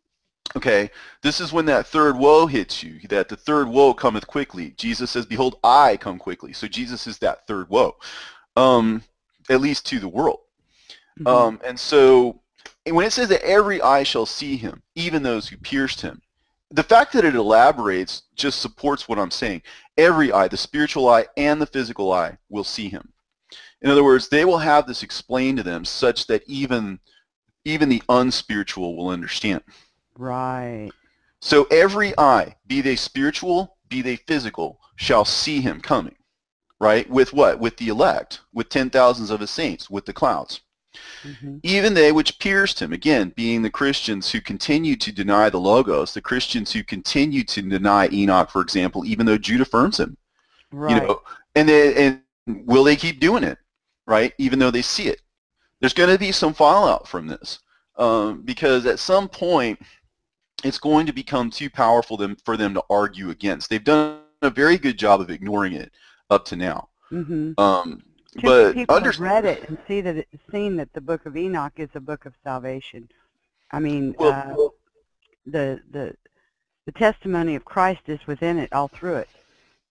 Okay? This is when that third woe hits you, that the third woe cometh quickly. Jesus says, behold, I come quickly. So Jesus is that third woe, um, at least to the world. Mm-hmm. Um, and so when it says that every eye shall see him, even those who pierced him, the fact that it elaborates just supports what I'm saying. Every eye, the spiritual eye and the physical eye, will see him. In other words, they will have this explained to them such that even, even the unspiritual will understand. Right. So every eye, be they spiritual, be they physical, shall see him coming. Right? With what? With the elect, with ten thousands of his saints, with the clouds. Mm-hmm. Even they which pierced him, again, being the Christians who continue to deny the Logos, the Christians who continue to deny Enoch, for example, even though Jude affirms him. Right. You know, and, they, and will they keep doing it, right, even though they see it? There's going to be some fallout from this um, because at some point it's going to become too powerful them, for them to argue against. They've done a very good job of ignoring it up to now. Mm-hmm. Um Too but many people under- have read it and see that it, seen that the book of Enoch is a book of salvation. I mean, well, uh, the the the testimony of Christ is within it, all through it.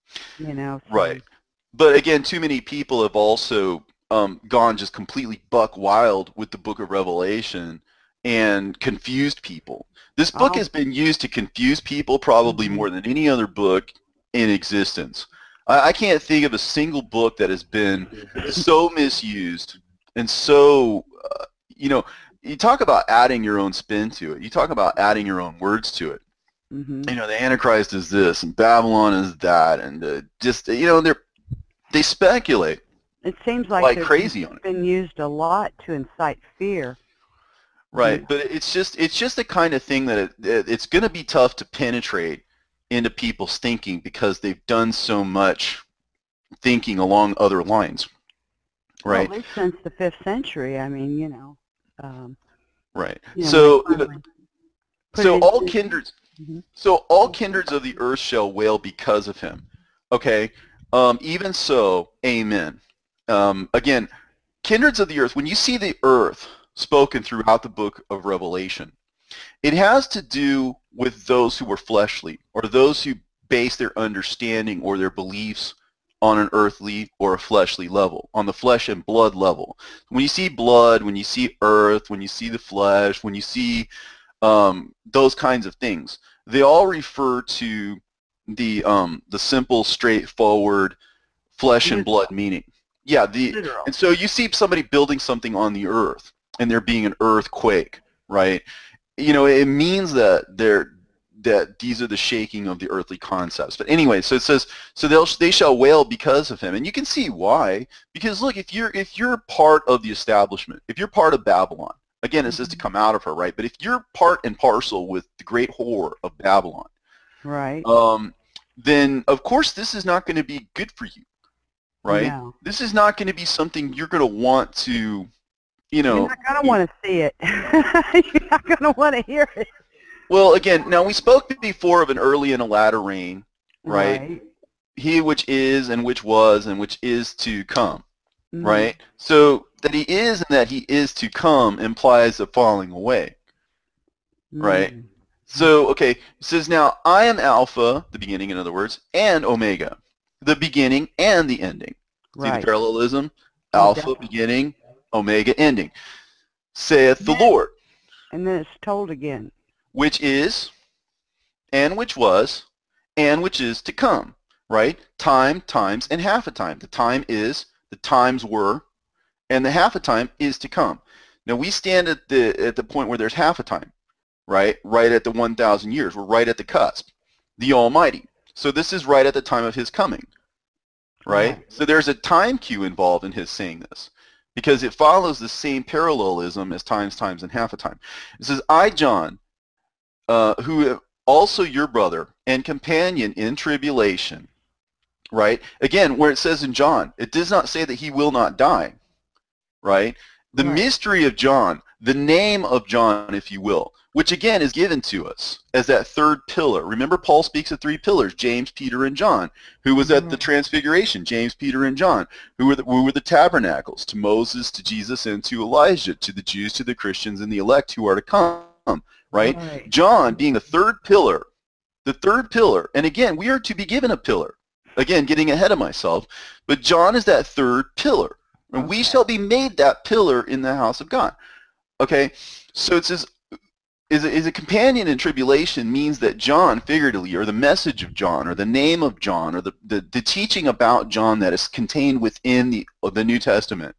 You know. So. Right. But again, too many people have also um, gone just completely buck wild with the Book of Revelation and confused people. This book Oh. has been used to confuse people probably Mm-hmm. more than any other book in existence. I, I can't think of a single book that has been so misused and so, uh, you know, you talk about adding your own spin to it. You talk about adding your own words to it. Mm-hmm. You know, the Antichrist is this and Babylon is that, and uh, just, you know, they're they speculate It seems like, like they've crazy on it. been used a lot to incite fear. Right, Yeah. but it's just it's just the kind of thing that it, it, it's going to be tough to penetrate into people's thinking because they've done so much thinking along other lines. Right. Well, at least since the fifth century. I mean, you know. Um, right. you know, So they finally put so it all into- kindreds Mhm. so all kindreds of the earth shall wail because of him. Okay. Um, even so, amen. Um, again, kindreds of the earth. When you see the earth spoken throughout the book of Revelation, it has to do with those who were fleshly, or those who base their understanding or their beliefs on an earthly or a fleshly level, on the flesh and blood level. When you see blood, when you see earth, when you see the flesh, when you see um, those kinds of things, they all refer to the um, the simple, straightforward flesh and blood meaning. Yeah, the Literal. and so you see somebody building something on the earth, and there being an earthquake, right? You know, it means that they're that these are the shaking of the earthly concepts. But anyway, so it says, so they'll they shall wail because of him, and you can see why. Because look, if you're if you're part of the establishment, if you're part of Babylon, again, it says to come out of her, right? But if you're part and parcel with the great whore of Babylon, Right. um, then of course this is not going to be good for you. Right? No. This is not going to be something you're going to want to, you know. You're not going to want to see it. You're not going to want to hear it. Well, again, now we spoke before of an early and a latter rain, right? Right. He which is and which was and which is to come, Mhm. right? So that he is and that he is to come implies a falling away, right? Mhm. So, okay, it says now, I am Alpha, the beginning in other words, and Omega, the beginning and the ending. See Right. the parallelism? Oh, Alpha, definitely. beginning, Omega, ending. Saith the Yeah. Lord, And then it's told again. which is, and which was, and which is to come, right? Time, times, and half a time. The time is, the times were, and the half a time is to come. Now we stand at the at the point where there's half a time, right? Right at the one thousand years. We're right at the cusp. The Almighty. So this is right at the time of his coming, right? Right. So there's a time cue involved in his saying this, because it follows the same parallelism as times, times, and half a time. It says, I, John, uh, who am also your brother and companion in tribulation, right? Again, where it says in John, it does not say that he will not die, right? The Right. mystery of John, the name of John, if you will, which again is given to us as that third pillar. Remember, Paul speaks of three pillars, James, Peter, and John. Who was at the Right. transfiguration? James, Peter, and John. Who were the, who were the tabernacles? To Moses, to Jesus, and to Elijah, to the Jews, to the Christians, and the elect who are to come, right? Right. John being the third pillar, the third pillar. And again, we are to be given a pillar. Again, getting ahead of myself. But John is that third pillar. And we Okay. shall be made that pillar in the house of God. Okay? So it says, is a, is a companion in tribulation means that John, figuratively, or the message of John, or the name of John, or the, the, the teaching about John that is contained within the, the New Testament,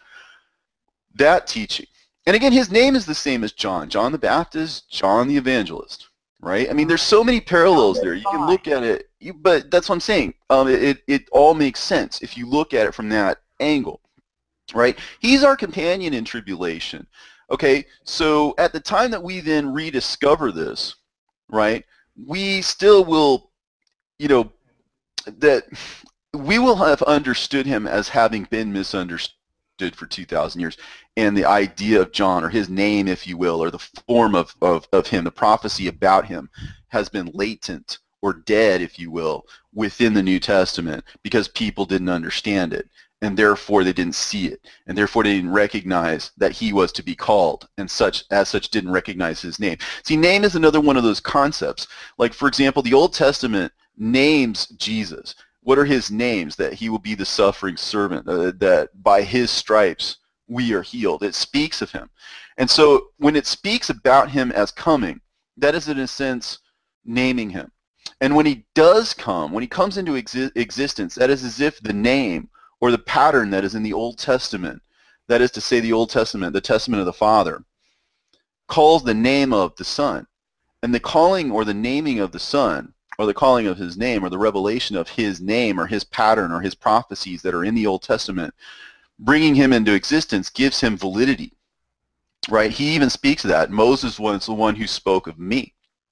that teaching. And again, his name is the same as John. John the Baptist, John the Evangelist, right? I mean, there's so many parallels there. You can look at it, you, but that's what I'm saying. Um, it, it all makes sense if you look at it from that angle, right? He's our companion in tribulation. Okay, so at the time that we then rediscover this, right, we still will, you know, that we will have understood him as having been misunderstood for two thousand years. And the idea of John, or his name, if you will, or the form of, of, of him, the prophecy about him, has been latent or dead, if you will, within the New Testament because people didn't understand it. And therefore they didn't see it, and therefore they didn't recognize that he was to be called, and such as such didn't recognize his name. See, name is another one of those concepts. Like, for example, the Old Testament names Jesus. What are his names? That he will be the suffering servant, uh, that by his stripes we are healed. It speaks of him. And so when it speaks about him as coming, that is in a sense naming him. And when he does come, when he comes into exi existence, that is as if the name or the pattern that is in the Old Testament, that is to say the Old Testament, the Testament of the Father, calls the name of the Son. And the calling or the naming of the Son, or the calling of his name, or the revelation of his name or his pattern or his prophecies that are in the Old Testament, bringing him into existence gives him validity, right? He even speaks of that. Moses was the one who spoke of me,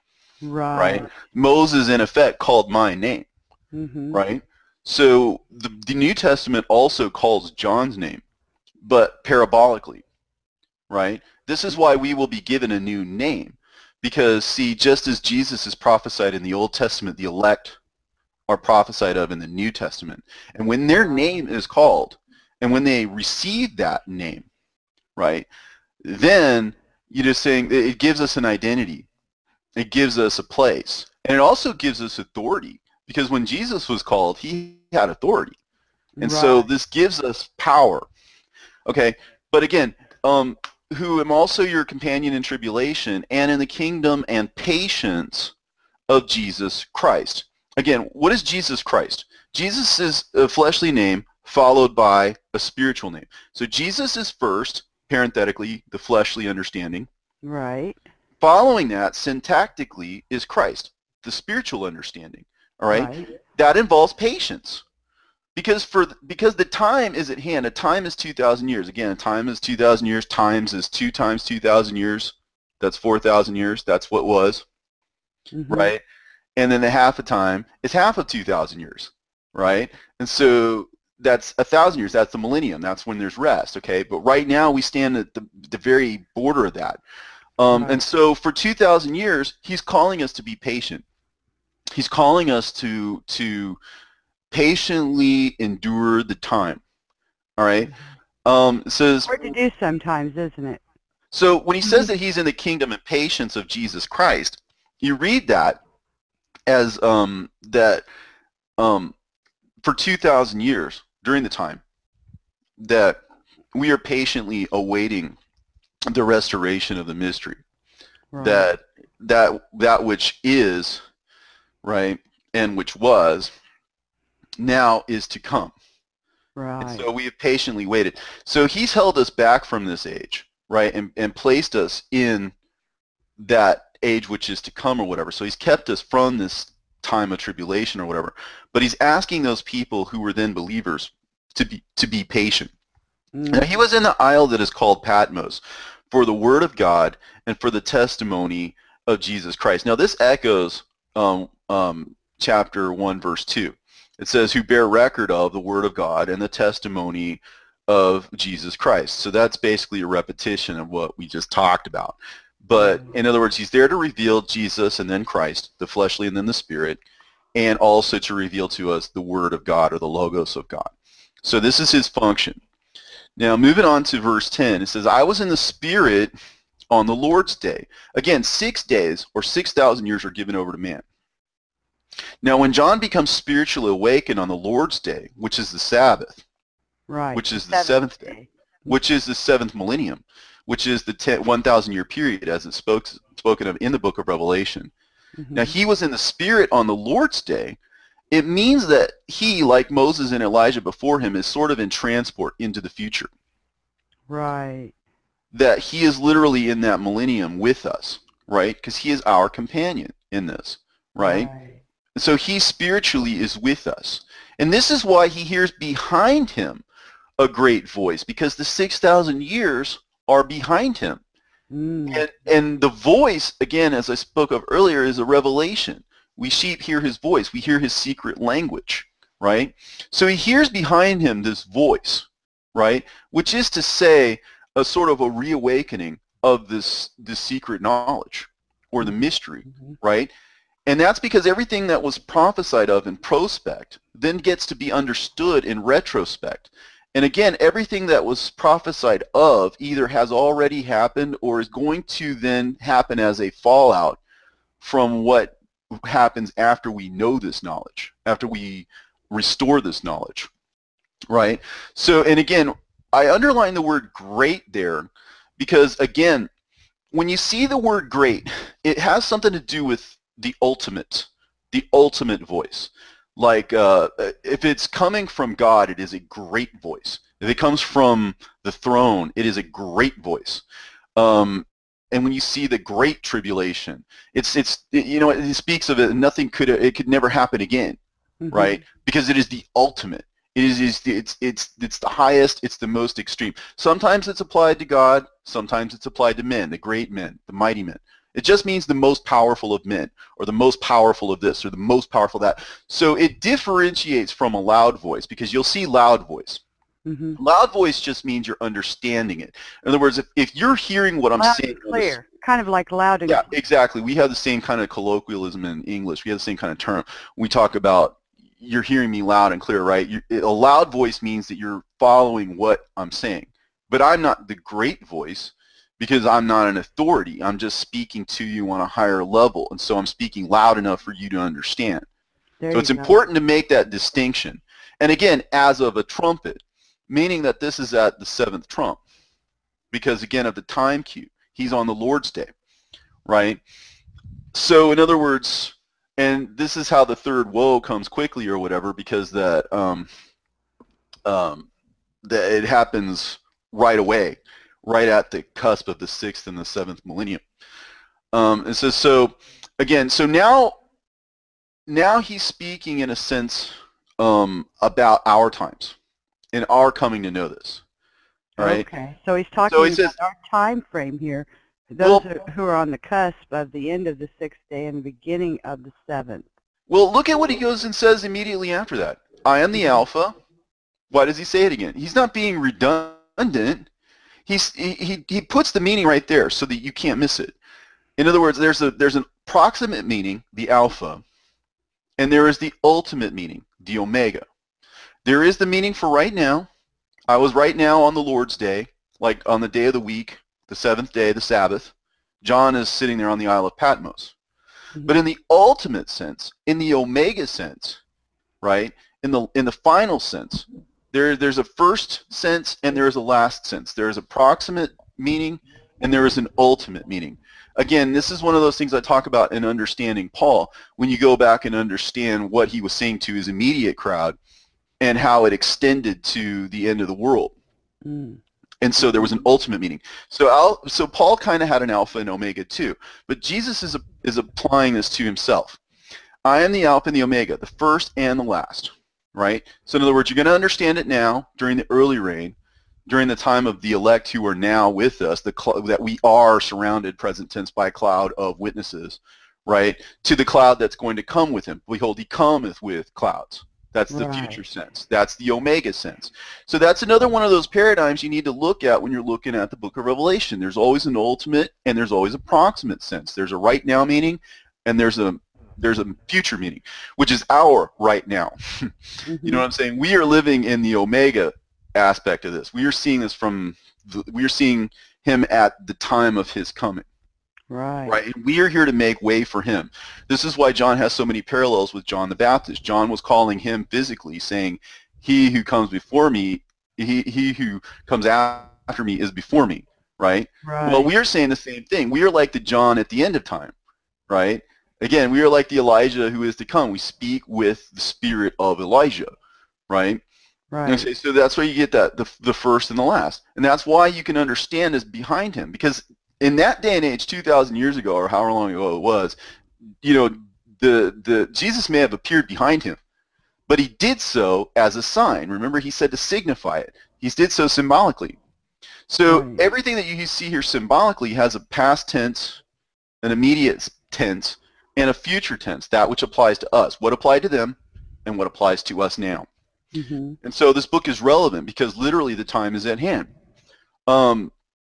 Right. right? Moses, in effect, called my name, Mm-hmm. right? So the, the New Testament also calls John's name, but parabolically, right? This is why we will be given a new name. Because, see, just as Jesus is prophesied in the Old Testament, the elect are prophesied of in the New Testament. And when their name is called, and when they receive that name, right, then you're just saying it gives us an identity. It gives us a place. And it also gives us authority. Because when Jesus was called, he had authority. And Right. so this gives us power. Okay, but again, um, who am also your companion in tribulation and in the kingdom and patience of Jesus Christ. Again, what is Jesus Christ? Jesus is a fleshly name followed by a spiritual name. So Jesus is first, parenthetically, the fleshly understanding. Right. Following that, syntactically, is Christ, the spiritual understanding. All right? Right. That involves patience. Because for because the time is at hand. A time is two thousand years. Again, a time is two thousand years. Times is two times two thousand years. That's four thousand years. That's what was, Mm-hmm. right? And then the half a time is half of two thousand years, right? And so that's a thousand years. That's the millennium. That's when there's rest, okay? But right now we stand at the, the very border of that. Um, Right. And so for two thousand years, he's calling us to be patient. He's calling us to to patiently endure the time. All right. Um, it says, Hard to do sometimes, isn't it? so when he says that he's in the kingdom and patience of Jesus Christ, you read that as um, that um, for two thousand years during the time that we are patiently awaiting the restoration of the mystery, Right. that that that which is, right, and which was, now is to come. Right. And so we have patiently waited. So he's held us back from this age, right, and, and placed us in that age which is to come or whatever. So he's kept us from this time of tribulation or whatever. But he's asking those people who were then believers to be to be patient. Mm. Now he was in the isle that is called Patmos for the word of God and for the testimony of Jesus Christ. Now this echoes um, um, chapter one, verse two. It says, who bear record of the word of God and the testimony of Jesus Christ. So that's basically a repetition of what we just talked about. But in other words, he's there to reveal Jesus and then Christ, the fleshly and then the spirit, and also to reveal to us the word of God or the logos of God. So this is his function. Now moving on to verse ten, it says, I was in the spirit on the Lord's day. Again, six days or six thousand years are given over to man. Now, when John becomes spiritually awakened on the Lord's day, which is the Sabbath, Right. which is the seventh day, which is the seventh millennium, which is the one thousand year period as it's spoke, spoken of in the book of Revelation. Mm-hmm. Now, he was in the Spirit on the Lord's day. It means that he, like Moses and Elijah before him, is sort of in transport into the future. Right. That he is literally in that millennium with us, right? Because he is our companion in this, right? Right. So he spiritually is with us. And this is why he hears behind him a great voice, because the six thousand years are behind him. Mm. And, and the voice, again, as I spoke of earlier, is a revelation. We sheep hear his voice. We hear his secret language, right? So he hears behind him this voice, right, which is to say a sort of a reawakening of this, this secret knowledge or the mystery, Mm-hmm. right? And that's because everything that was prophesied of in prospect then gets to be understood in retrospect. And again, everything that was prophesied of either has already happened or is going to then happen as a fallout from what happens after we know this knowledge, after we restore this knowledge, right? So, and again, I underline the word great there because, again, when you see the word great, it has something to do with the ultimate, the ultimate voice. Like uh, if it's coming from God, it is a great voice. If it comes from the throne, it is a great voice. Um, and when you see the great tribulation, it's it's it, you know, it speaks of it. Nothing could it could never happen again, mm-hmm. right? Because it is the ultimate. It is, is it's it's it's the highest. It's the most extreme. Sometimes it's applied to God. Sometimes it's applied to men, the great men, the mighty men. It just means the most powerful of men, or the most powerful of this, or the most powerful of that. So it differentiates from a loud voice, because you'll see loud voice. Mm-hmm. Loud voice just means you're understanding it. In other words, if, if you're hearing what I'm loud saying, and clear, kind of like loud and yeah, clear. Exactly. We have the same kind of colloquialism in English. We have the same kind of term. We talk about you're hearing me loud and clear, right? You, a loud voice means that you're following what I'm saying. But I'm not the great voice, because I'm not an authority. I'm just speaking to you on a higher level, and so I'm speaking loud enough for you to understand. There so it's go. important to make that distinction. And again, as of a trumpet, meaning that this is at the seventh trump, because again of the time cue. He's on the Lord's Day, right? So in other words, and this is how the third woe comes quickly or whatever, because that um, um, that it happens right away, right at the cusp of the sixth and the seventh millennium. Um, it says, so again, so now, now he's speaking in a sense um, about our times and our coming to know this, right? Okay, so he's talking so he about says, our time frame here. Those well, who are on the cusp of the end of the sixth day and the beginning of the seventh. Well, look at what he goes and says immediately after that. I am the Alpha. Why does he say it again? He's not being redundant. He's, he, he, he puts the meaning right there so that you can't miss it. In other words, there's, a, there's an approximate meaning, the Alpha, and there is the ultimate meaning, the Omega. There is the meaning for right now. I was right now on the Lord's Day, like on the day of the week, the seventh day, the Sabbath. John is sitting there on the Isle of Patmos. Mm-hmm. But in the ultimate sense, in the Omega sense, right, in the, in the final sense, there, there's a first sense and there is a last sense. There is approximate meaning and there is an ultimate meaning. Again, this is one of those things I talk about in understanding Paul, when you go back and understand what he was saying to his immediate crowd and how it extended to the end of the world. Mm. And so there was an ultimate meaning. So I'll, so Paul kind of had an Alpha and Omega too, but Jesus is, a, is applying this to himself. I am the Alpha and the Omega, the first and the last, right? So in other words, you're going to understand it now during the early reign, during the time of the elect who are now with us, the cl- that we are surrounded, present tense, by a cloud of witnesses, right? To the cloud that's going to come with him. Behold, he cometh with clouds. That's the right. future sense. That's the Omega sense. So that's another one of those paradigms you need to look at when you're looking at the book of Revelation. There's always an ultimate and there's always a proximate sense. There's a right now meaning and there's a there's a future meaning, which is our right now. Mm-hmm. You know what I'm saying? We are living in the Omega aspect of this. We are seeing this from, the, we are seeing him at the time of his coming. Right. Right. And we are here to make way for him. This is why John has so many parallels with John the Baptist. John was calling him physically, saying, he who comes before me, he, he who comes after me is before me. Right? Right. Well, we are saying the same thing. We are like the John at the end of time. Right? Again, we are like the Elijah who is to come. We speak with the spirit of Elijah. Right? Right. Okay, so that's why you get that, the, the first and the last. And that's why you can understand this behind him. Because in that day and age, two thousand years ago, or however long ago it was, you know, the, the Jesus may have appeared behind him, but he did so as a sign. Remember, he said to signify it. He did so symbolically. So right. everything that you see here symbolically has a past tense, an immediate tense, and a future tense, that which applies to us. What applied to them and what applies to us now. Mm-hmm. And so this book is relevant because literally the time is at hand. Um,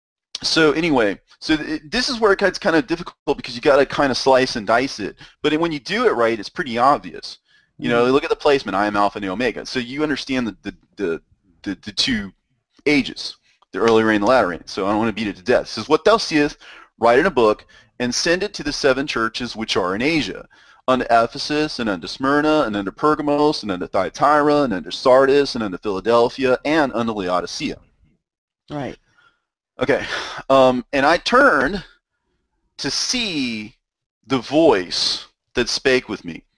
So anyway, so it, this is where it gets kind of difficult because you got to kind of slice and dice it. But when you do it right, it's pretty obvious. You know, look at the placement. I am Alpha and Omega. So you understand the the the, the, the two ages, the early reign and the latter reign. So I don't want to beat it to death. It says, what thou seest, write in a book and send it to the seven churches which are in Asia. unto Ephesus, and unto Smyrna, and unto Pergamos, and unto Thyatira, and unto Sardis, and unto Philadelphia, and unto Laodicea. Right. Okay, um, and I turned to see the voice that spake with me,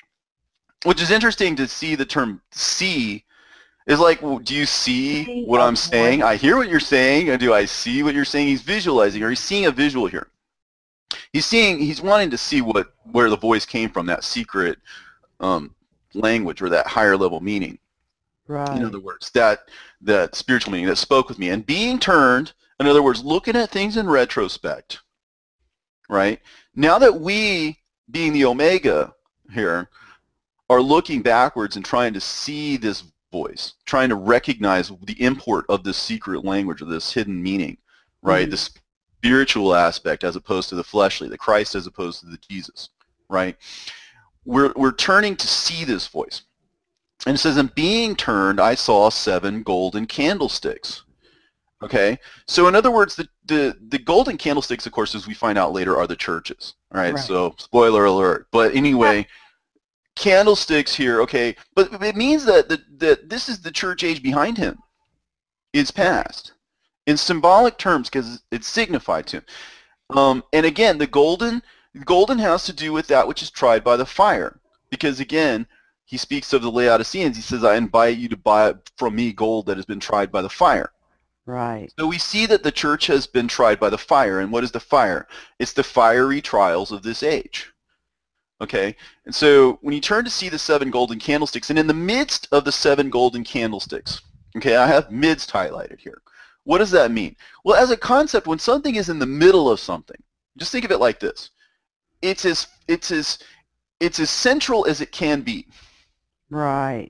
which is interesting to see the term see. Is like, well, do you see See what a I'm saying? voice. I hear what you're saying, and do I see what you're saying? He's visualizing, or he's seeing a visual here. He's seeing, he's wanting to see what, where the voice came from, that secret um, language or that higher level meaning. Right. In other words, that that spiritual meaning that spoke with me. And being turned, in other words, looking at things in retrospect, right? Now that we, being the Omega here, are looking backwards and trying to see this voice, trying to recognize the import of this secret language or this hidden meaning, right? Mm-hmm. The spiritual aspect as opposed to the fleshly, the Christ as opposed to the Jesus, right? We're, we're turning to see this voice. And it says, and being turned, I saw seven golden candlesticks. Okay? So in other words, the, the, the golden candlesticks, of course, as we find out later, are the churches. All right? Right. So spoiler alert. But anyway, candlesticks here, okay, but it means that, that, that this is the church age behind him. It's past. In symbolic terms, because it's signified to him. Um, and again, the golden, golden has to do with that which is tried by the fire. Because again, he speaks of the Laodiceans. He says, I invite you to buy from me gold that has been tried by the fire. Right. So we see that the church has been tried by the fire. And what is the fire? It's the fiery trials of this age. Okay, and so when you turn to see the seven golden candlesticks, and in the midst of the seven golden candlesticks, okay, I have midst highlighted here. What does that mean? Well, as a concept, when something is in the middle of something, just think of it like this. It's as, it's as, it's as central as it can be. Right.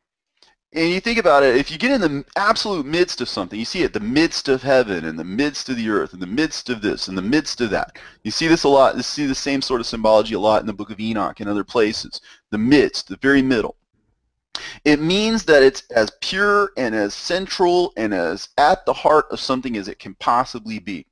And you think about it, if you get in the absolute midst of something, you see it, the midst of heaven, and the midst of the earth, and the midst of this, and the midst of that. You see this a lot. You see the same sort of symbology a lot in the book of Enoch and other places. The midst, the very middle. It means that it's as pure and as central and as at the heart of something as it can possibly be.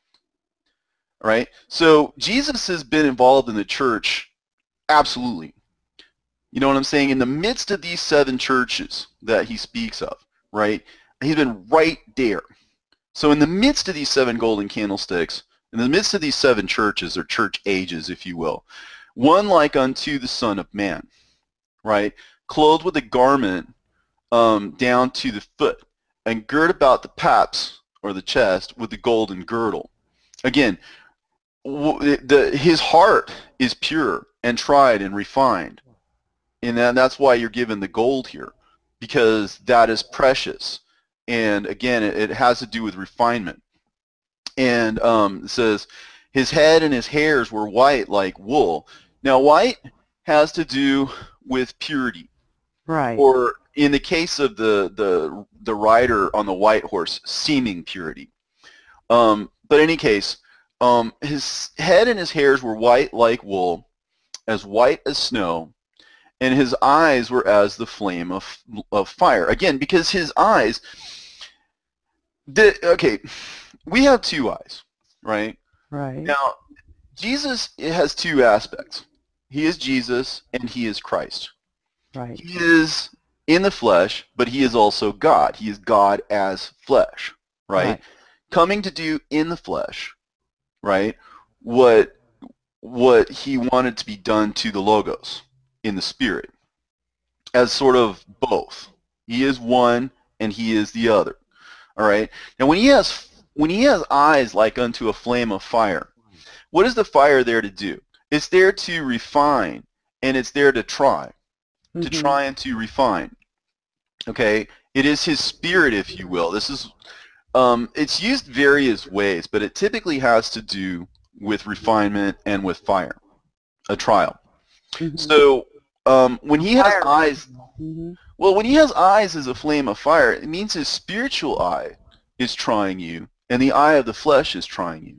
All right? So Jesus has been involved in the church, absolutely. You know what I'm saying? In the midst of these seven churches that he speaks of, right? He's been right there. So in the midst of these seven golden candlesticks, in the midst of these seven churches, or church ages, if you will, one like unto the Son of Man, right? Clothed with a garment um, down to the foot, and girt about the paps, or the chest, with the golden girdle. Again, w the, his heart is pure and tried and refined. And then that's why you're given the gold here, because that is precious. And again, it, it has to do with refinement. And um, it says, his head and his hairs were white like wool. Now, white has to do with purity. Right. Or in the case of the, the, the rider on the white horse, seeming purity. Um, but in any case, um, his head and his hairs were white like wool, as white as snow, and his eyes were as the flame of, of fire. Again, because his eyes, the, okay, we have two eyes, right? Right. Now, Jesus has two aspects. He is Jesus and he is Christ. Right. He is in the flesh, but he is also God. He is God as flesh, right? Right. Coming to do in the flesh, right, what, what he wanted to be done to the Logos in the spirit, as sort of both. He is one and he is the other. All right. Now, when he has when he has eyes like unto a flame of fire, what is the fire there to do? It's there to refine, and it's there to try, mm-hmm. to try and to refine. Okay. It is his spirit, if you will. This is um, it's used various ways, but it typically has to do with refinement and with fire, a trial. Mm-hmm. So Um, when he has eyes, mm-hmm. well, when he has eyes as a flame of fire, it means his spiritual eye is trying you, and the eye of the flesh is trying you.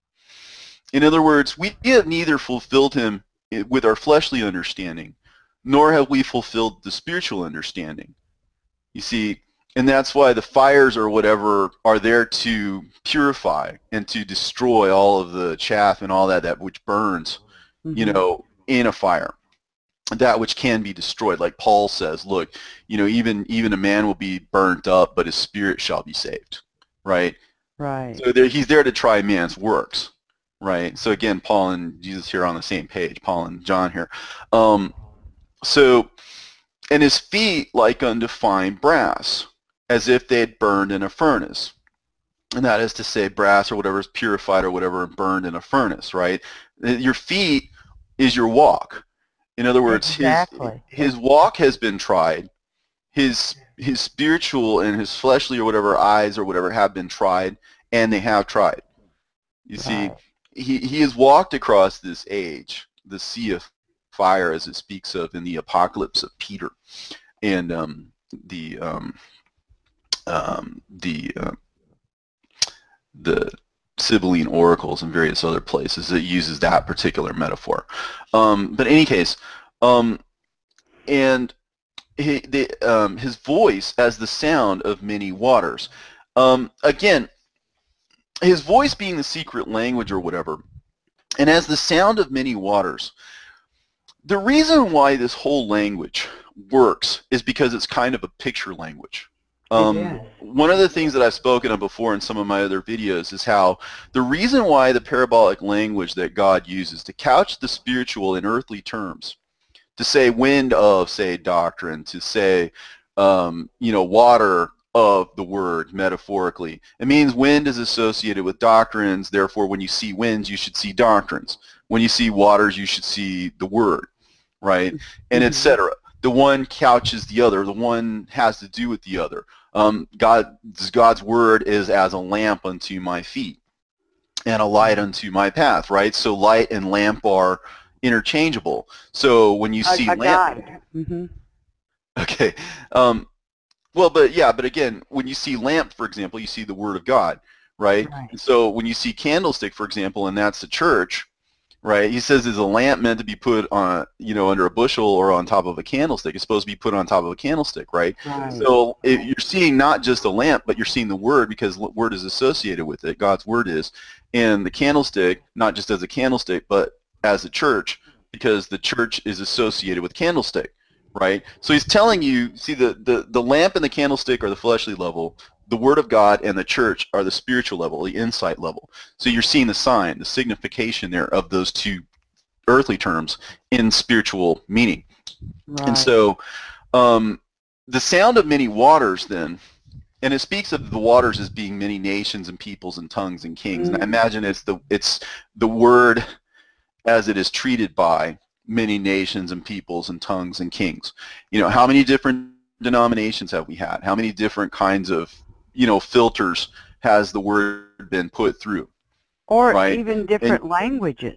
In other words, we have neither fulfilled him with our fleshly understanding, nor have we fulfilled the spiritual understanding. You see, and that's why the fires or whatever are there to purify and to destroy all of the chaff and all that, that which burns, mm-hmm. you know, in a fire, that which can be destroyed. Like Paul says, look, you know, even even a man will be burnt up, but his spirit shall be saved, right? Right. So there, he's there to try man's works, right? So again, Paul and Jesus here are on the same page, Paul and John here. Um, so, and his feet like unto fine brass, as if they had burned in a furnace. And that is to say, brass or whatever is purified or whatever burned in a furnace, right? Your feet is your walk. In other words, exactly. his, his walk has been tried. His his spiritual and his fleshly or whatever eyes or whatever have been tried, and they have tried. You Right. see, he, he has walked across this age, the sea of fire, as it speaks of in the Apocalypse of Peter, and um, the um, um, the uh, the Sibylline oracles and various other places. It uses that particular metaphor. Um, but in any case, um, and he, the, um, his voice as the sound of many waters. Um, again, his voice being the secret language or whatever, and as the sound of many waters. The reason why this whole language works is because it's kind of a picture language. Um, Yes. One of the things that I've spoken of before in some of my other videos is how the reason why the parabolic language that God uses to couch the spiritual in earthly terms, to say wind of, say, doctrine, to say, um, you know, water of the word metaphorically. It means wind is associated with doctrines, therefore when you see winds, you should see doctrines. When you see waters, you should see the word, right? And et cetera. The one couches the other. The one has to do with the other. Um, God, God's word is as a lamp unto my feet and a light unto my path, right? So light and lamp are interchangeable. So when you A, see a lamp, guide. Mm-hmm. okay. Um, well, but yeah, but again, when you see lamp, for example, you see the word of God, right? Right. And so when you see candlestick, for example, and that's the church, right? He says, is a lamp meant to be put on, you know, under a bushel or on top of a candlestick? It's supposed to be put on top of a candlestick, right? Right. So if you're seeing not just a lamp, but you're seeing the word because the word is associated with it. God's word is. And the candlestick, not just as a candlestick, but as a church, because the church is associated with candlestick, right? So he's telling you, see, the, the, the lamp and the candlestick are the fleshly level. The Word of God and the church are the spiritual level, the insight level. So you're seeing the sign, the signification there of those two earthly terms in spiritual meaning. Right. And so um, the sound of many waters then, and it speaks of the waters as being many nations and peoples and tongues and kings. Mm-hmm. And I imagine it's the, it's the word as it is treated by many nations and peoples and tongues and kings. You know, how many different denominations have we had? How many different kinds of you know, filters has the word been put through? Or right? even different and, languages.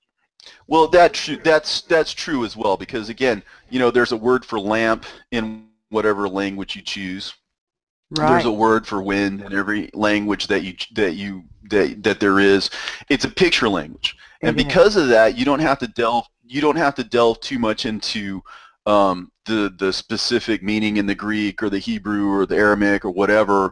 Well, that's that's that's true as well, because again, you know, there's a word for lamp in whatever language you choose. Right. There's a word for wind in every language that you that you that that there is. It's a picture language, and It because is. of that, you don't have to delve you don't have to delve too much into um, the the specific meaning in the Greek or the Hebrew or the Aramaic or whatever,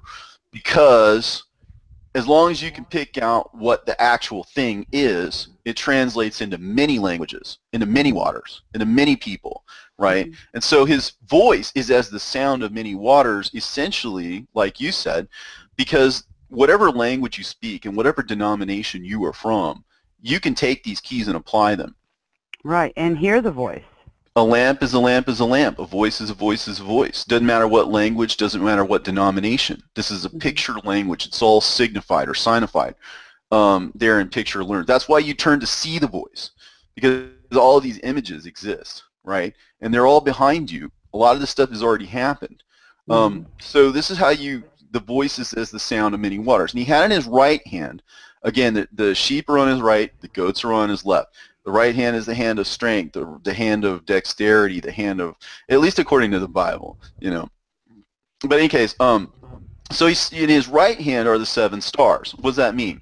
because as long as you can pick out what the actual thing is, it translates into many languages, into many waters, into many people, right? Mm-hmm. And so his voice is as the sound of many waters, essentially, like you said, because whatever language you speak and whatever denomination you are from, you can take these keys and apply them. Right, and hear the voice. A lamp is a lamp is a lamp. A voice is a voice is a voice. Doesn't matter what language, doesn't matter what denomination. This is a picture language. It's all signified or signified um, there in picture learned. That's why you turn to see the voice, because all of these images exist, right? And they're all behind you. A lot of this stuff has already happened. Mm-hmm. Um, so this is how you, the voice is as the sound of many waters. And he had in his right hand, again, the, the sheep are on his right, the goats are on his left. The right hand is the hand of strength, the, the hand of dexterity, the hand of, at least according to the Bible, you know. But in any case, um, so he's, in his right hand are the seven stars. What does that mean?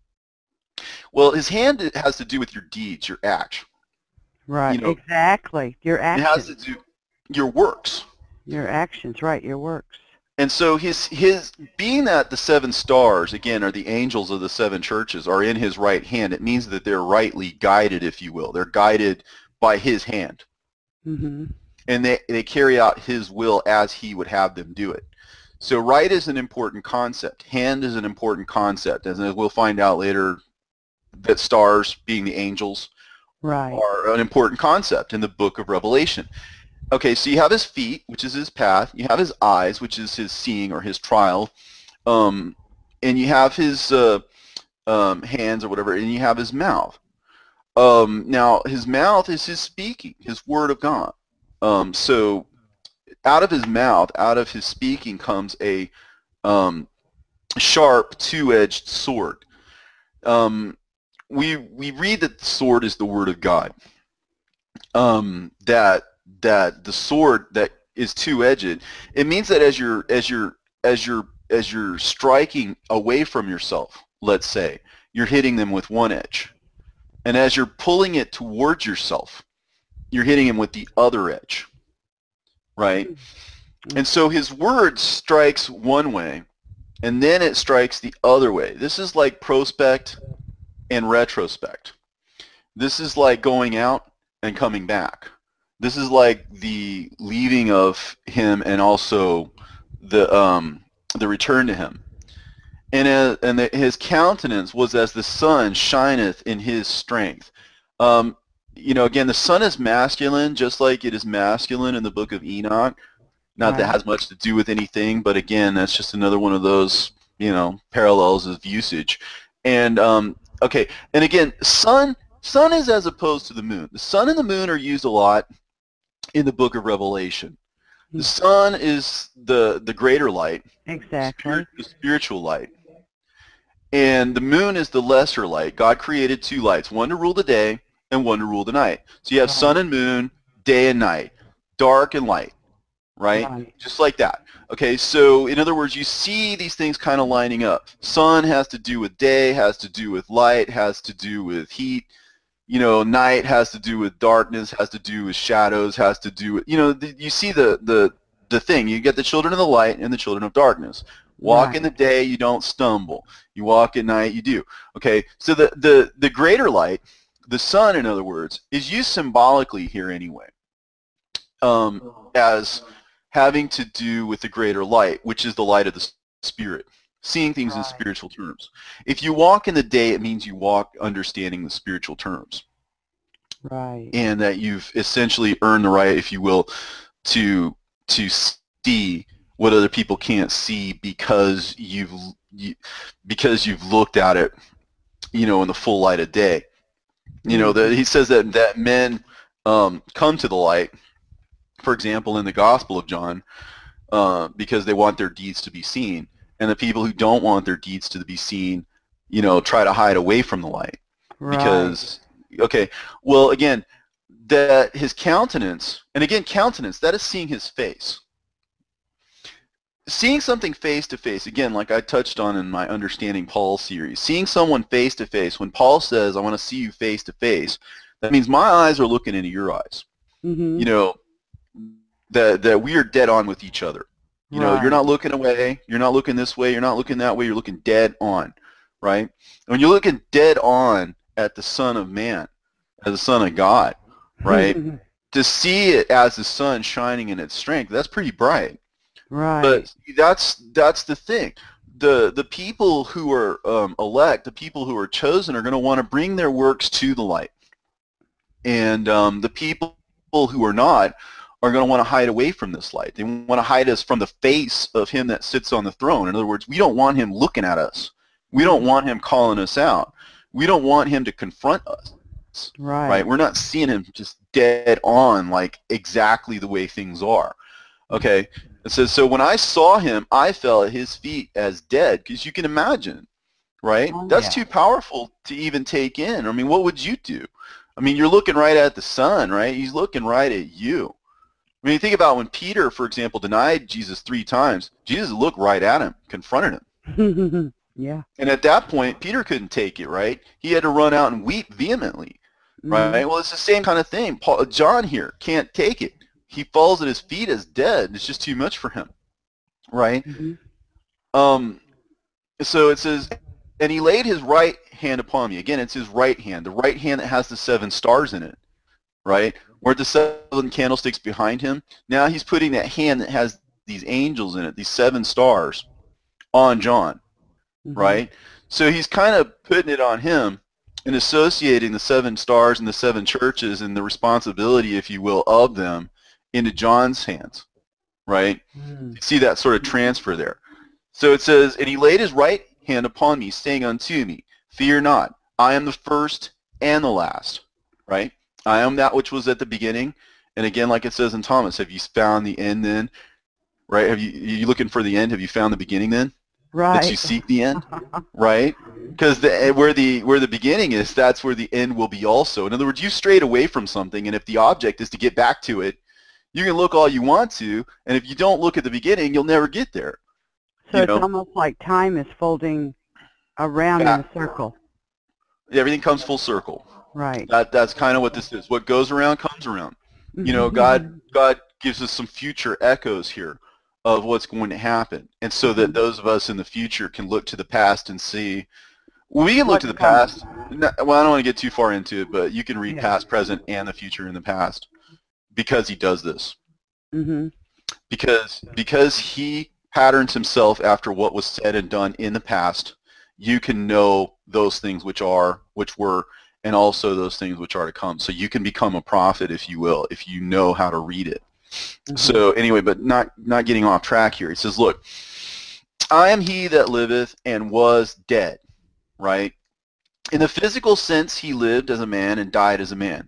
Well, his hand has to do with your deeds, your acts. Right, you know, exactly. Your actions. It has to do your works. Your actions, right, your works. And so his, his, being that the seven stars, again, are the angels of the seven churches, are in his right hand, it means that they're rightly guided, if you will. They're guided by his hand. Mm-hmm. And they, they carry out his will as he would have them do it. So right is an important concept. Hand is an important concept. As we'll find out later, that stars, being the angels, right. are an important concept in the book of Revelation. Okay, so you have his feet, which is his path. You have his eyes, which is his seeing or his trial. Um, and you have his uh, um, hands or whatever, and you have his mouth. Um, now, his mouth is his speaking, his word of God. Um, so out of his mouth, out of his speaking comes a um, sharp, two-edged sword. Um, we we read that the sword is the word of God. Um, that that the sword that is two-edged, it means that as you're as you're as you're as you're striking away from yourself, let's say, you're hitting them with one edge, and as you're pulling it towards yourself, you're hitting him with the other edge, right? And so his word strikes one way, and then it strikes the other way. This is like prospect and retrospect. This is like going out and coming back. This is like the leaving of him and also the um, the return to him. And, uh, and the, his countenance was as the sun shineth in his strength. Um, you know, again, the sun is masculine, just like it is masculine in the book of Enoch. Not Right. that has much to do with anything, but again, that's just another one of those, you know, parallels of usage. And um, okay, and again, sun, sun is as opposed to the moon. The sun and the moon are used a lot in the book of Revelation. The sun is the the greater light, Exactly. spirit, the spiritual light, and the moon is the lesser light. God created two lights, one to rule the day and one to rule the night. So you have Right. sun and moon, day and night, dark and light. Right? Right. Just like that. Okay, so in other words, you see these things kind of lining up. Sun has to do with day, has to do with light, has to do with heat. You know, night has to do with darkness, has to do with shadows, has to do with, you know, the, you see the, the, the thing. You get the children of the light and the children of darkness. Walk Right. in the day, you don't stumble. You walk at night, you do. Okay, so the, the, the greater light, the sun, in other words, is used symbolically here anyway, um, as having to do with the greater light, which is the light of the spirit, seeing things in Right. spiritual terms. If you walk in the day, it means you walk understanding the spiritual terms, Right. and that you've essentially earned the right, if you will, to to see what other people can't see because you've you, because you've looked at it, you know, in the full light of day. You know, that he says that that men um, come to the light, for example, in the Gospel of John, uh, because they want their deeds to be seen, and the people who don't want their deeds to be seen, you know, try to hide away from the light. Right. Because, okay, well, again, that his countenance, and again, countenance, that is seeing his face. Seeing something face to face, again, like I touched on in my Understanding Paul series, seeing someone face to face, when Paul says, I want to see you face to face, that means my eyes are looking into your eyes. Mm-hmm. You know, that that we are dead on with each other. You know, Right. you're not looking away, you're not looking this way, you're not looking that way, you're looking dead on, right? When you're looking dead on at the Son of Man, as the Son of God, right? To see it as the sun shining in its strength, that's pretty bright. Right. But that's that's the thing. The the people who are um, elect, the people who are chosen, are going to want to bring their works to the light, and um, the people who are not are going to want to hide away from this light. They want to hide us from the face of him that sits on the throne. In other words, we don't want him looking at us. We don't want him calling us out. We don't want him to confront us. Right. Right? We're not seeing him just dead on, like exactly the way things are. Okay? It says, so when I saw him, I fell at his feet as dead, because you can imagine, right? Oh, That's yeah. too powerful to even take in. I mean, what would you do? I mean, you're looking right at the sun, right? He's looking right at you. I mean, you think about when Peter, for example, denied Jesus three times, Jesus looked right at him, confronted him. Yeah. And at that point, Peter couldn't take it, right? He had to run out and weep vehemently, right? Mhm. Well, it's the same kind of thing. Paul, John here can't take it. He falls at his feet as dead. It's just too much for him, right? Mhm. Um, so it says, and he laid his right hand upon me. Again, it's his right hand, the right hand that has the seven stars in it. right? Weren't the seven candlesticks behind him? Now he's putting that hand that has these angels in it, these seven stars, on John, Mm-hmm. right? So he's kind of putting it on him and associating the seven stars and the seven churches and the responsibility, if you will, of them into John's hands, right? Mm-hmm. You see that sort of transfer there. So it says, and he laid his right hand upon me, saying unto me, fear not, I am the first and the last, right? I am that which was at the beginning. And again, like it says in Thomas, have you found the end then? Right? Have you, are you looking for the end? Have you found the beginning then? Right. That you seek the end? Right? Because the, where the where the beginning is, that's where the end will be also. In other words, you strayed away from something, and if the object is to get back to it, you can look all you want to, and if you don't look at the beginning, you'll never get there. So you it's know? almost like time is folding around Yeah. in a circle. Everything comes full circle. Right. That that's kind of what this is. What goes around comes around. You know, God God gives us some future echoes here of what's going to happen, and so that those of us in the future can look to the past and see. We can look What's to the coming. past. No- Well, I don't want to get too far into it, but you can read Yeah. past, present, and the future in the past because he does this. Mm-hmm. Because because he patterns himself after what was said and done in the past, you can know those things which are, which were, and also those things which are to come. So you can become a prophet, if you will, if you know how to read it. Mm-hmm. So anyway, but not not getting off track here. He says, look, I am he that liveth and was dead, right? In the physical sense, he lived as a man and died as a man.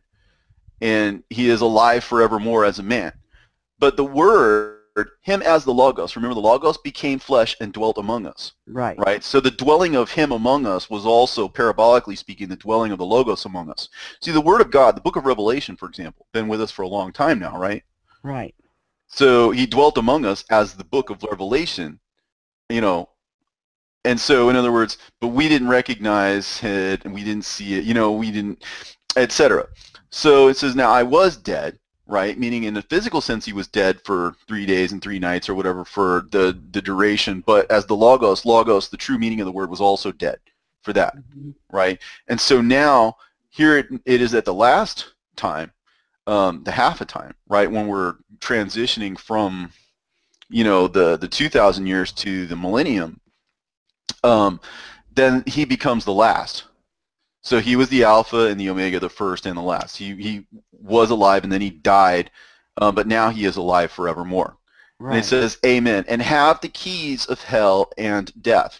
And he is alive forevermore as a man. But the word, him as the Logos, remember the Logos became flesh and dwelt among us. Right. Right? So the dwelling of him among us was also, parabolically speaking, the dwelling of the Logos among us. See, the Word of God, the book of Revelation, for example, been with us for a long time now, right? Right. So he dwelt among us as the book of Revelation, you know. And so, in other words, but we didn't recognize it, and we didn't see it, you know, we didn't, et cetera. So it says, now I was dead, right? Meaning in the physical sense, he was dead for three days and three nights or whatever for the, the duration. But as the Logos, Logos, the true meaning of the word was also dead for that, Mm-hmm. right? And so now here it, it is at the last time, um, the half a time, right? When we're transitioning from, you know, the, the two thousand years to the millennium, um, then he becomes the last. So he was the Alpha and the Omega, the first and the last. He he was alive and then he died, uh, but now he is alive forevermore. Right. And it says, Amen, and have the keys of hell and death.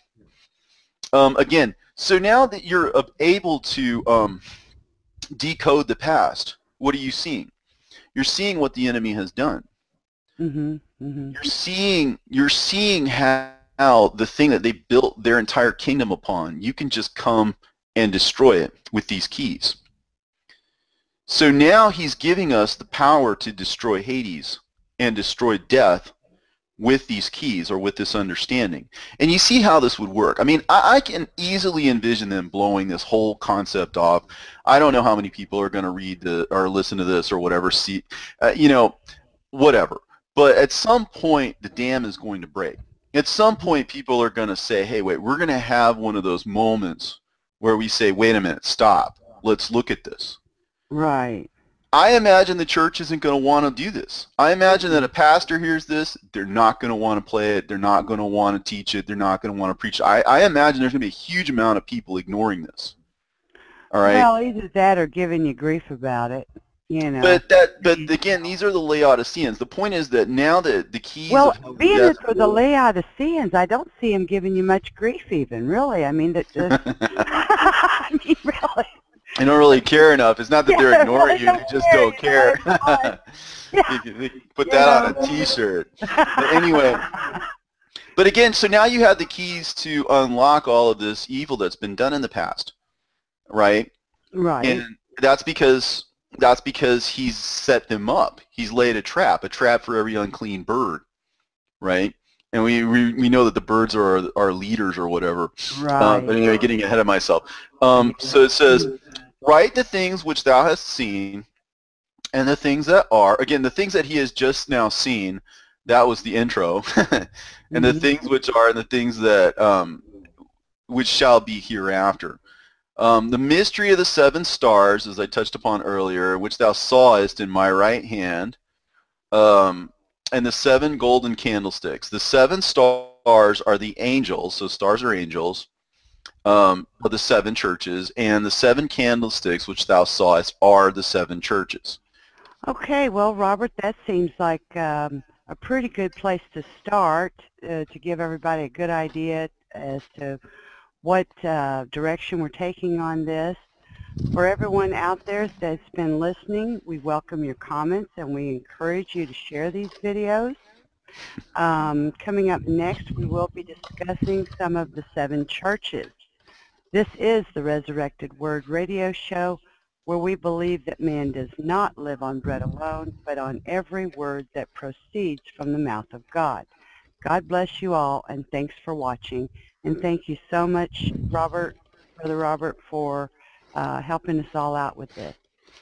Um, again, so now that you're able to um, decode the past, what are you seeing? You're seeing what the enemy has done. Mm-hmm. Mm-hmm. You're seeing you're seeing how, how the thing that they built their entire kingdom upon, you can just come and destroy it with these keys. So now he's giving us the power to destroy Hades and destroy death with these keys or with this understanding. And you see how this would work. I mean, I, I can easily envision them blowing this whole concept off. I don't know how many people are going to read the, or listen to this or whatever, see, uh, you know, whatever. But at some point, the dam is going to break. At some point, people are going to say, hey, wait, we're going to have one of those moments where we say, wait a minute, stop. Let's look at this. Right. I imagine the church isn't going to want to do this. I imagine that a pastor hears this, they're not going to want to play it. They're not going to want to teach it. They're not going to want to preach it. I, I imagine there's going to be a huge amount of people ignoring this. All right? Well, either that or giving you grief about it, you know. But that, but again, these are the Laodiceans. The point is that now that the keys Well, of hell and being death- that for the Laodiceans, I don't see him giving you much grief even, really. I mean, that. that I mean, really. I don't really care enough. It's not that they're Yeah, ignoring they you; they don't just care, don't care. you know, You can- you can put You that on know. a T-shirt. But anyway, but again, so now you have the keys to unlock all of this evil that's been done in the past, right? Right. And that's because that's because he's set them up. He's laid a trap, a trap for every unclean bird, right? And we we, we know that the birds are our, our leaders or whatever. Right. Um, but anyway, getting ahead of myself. Um, so it says, write the things which thou hast seen, and the things that are, again, the things that he has just now seen, that was the intro, and the Mhm. things which are, and the things that, um, which shall be hereafter. Um, the mystery of the seven stars, as I touched upon earlier, which thou sawest in my right hand, um, and the seven golden candlesticks. The seven stars are the angels, so stars are angels, um, of the seven churches, and the seven candlesticks which thou sawest are the seven churches. Okay, well, Robert, that seems like um, a pretty good place to start uh, to give everybody a good idea as to what uh, direction we're taking on this. For everyone out there that's been listening, we welcome your comments and we encourage you to share these videos. Um, coming up next, we will be discussing some of the seven churches. This is the Resurrected Word radio show, where we believe that man does not live on bread alone, but on every word that proceeds from the mouth of God. God bless you all, and thanks for watching. And thank you so much, Robert, Brother Robert, for uh, helping us all out with this.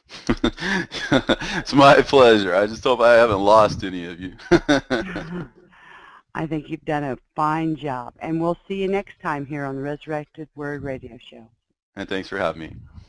It's my pleasure. I just hope I haven't lost any of you. I think you've done a fine job. And we'll see you next time here on the Resurrected Word radio show. And thanks for having me.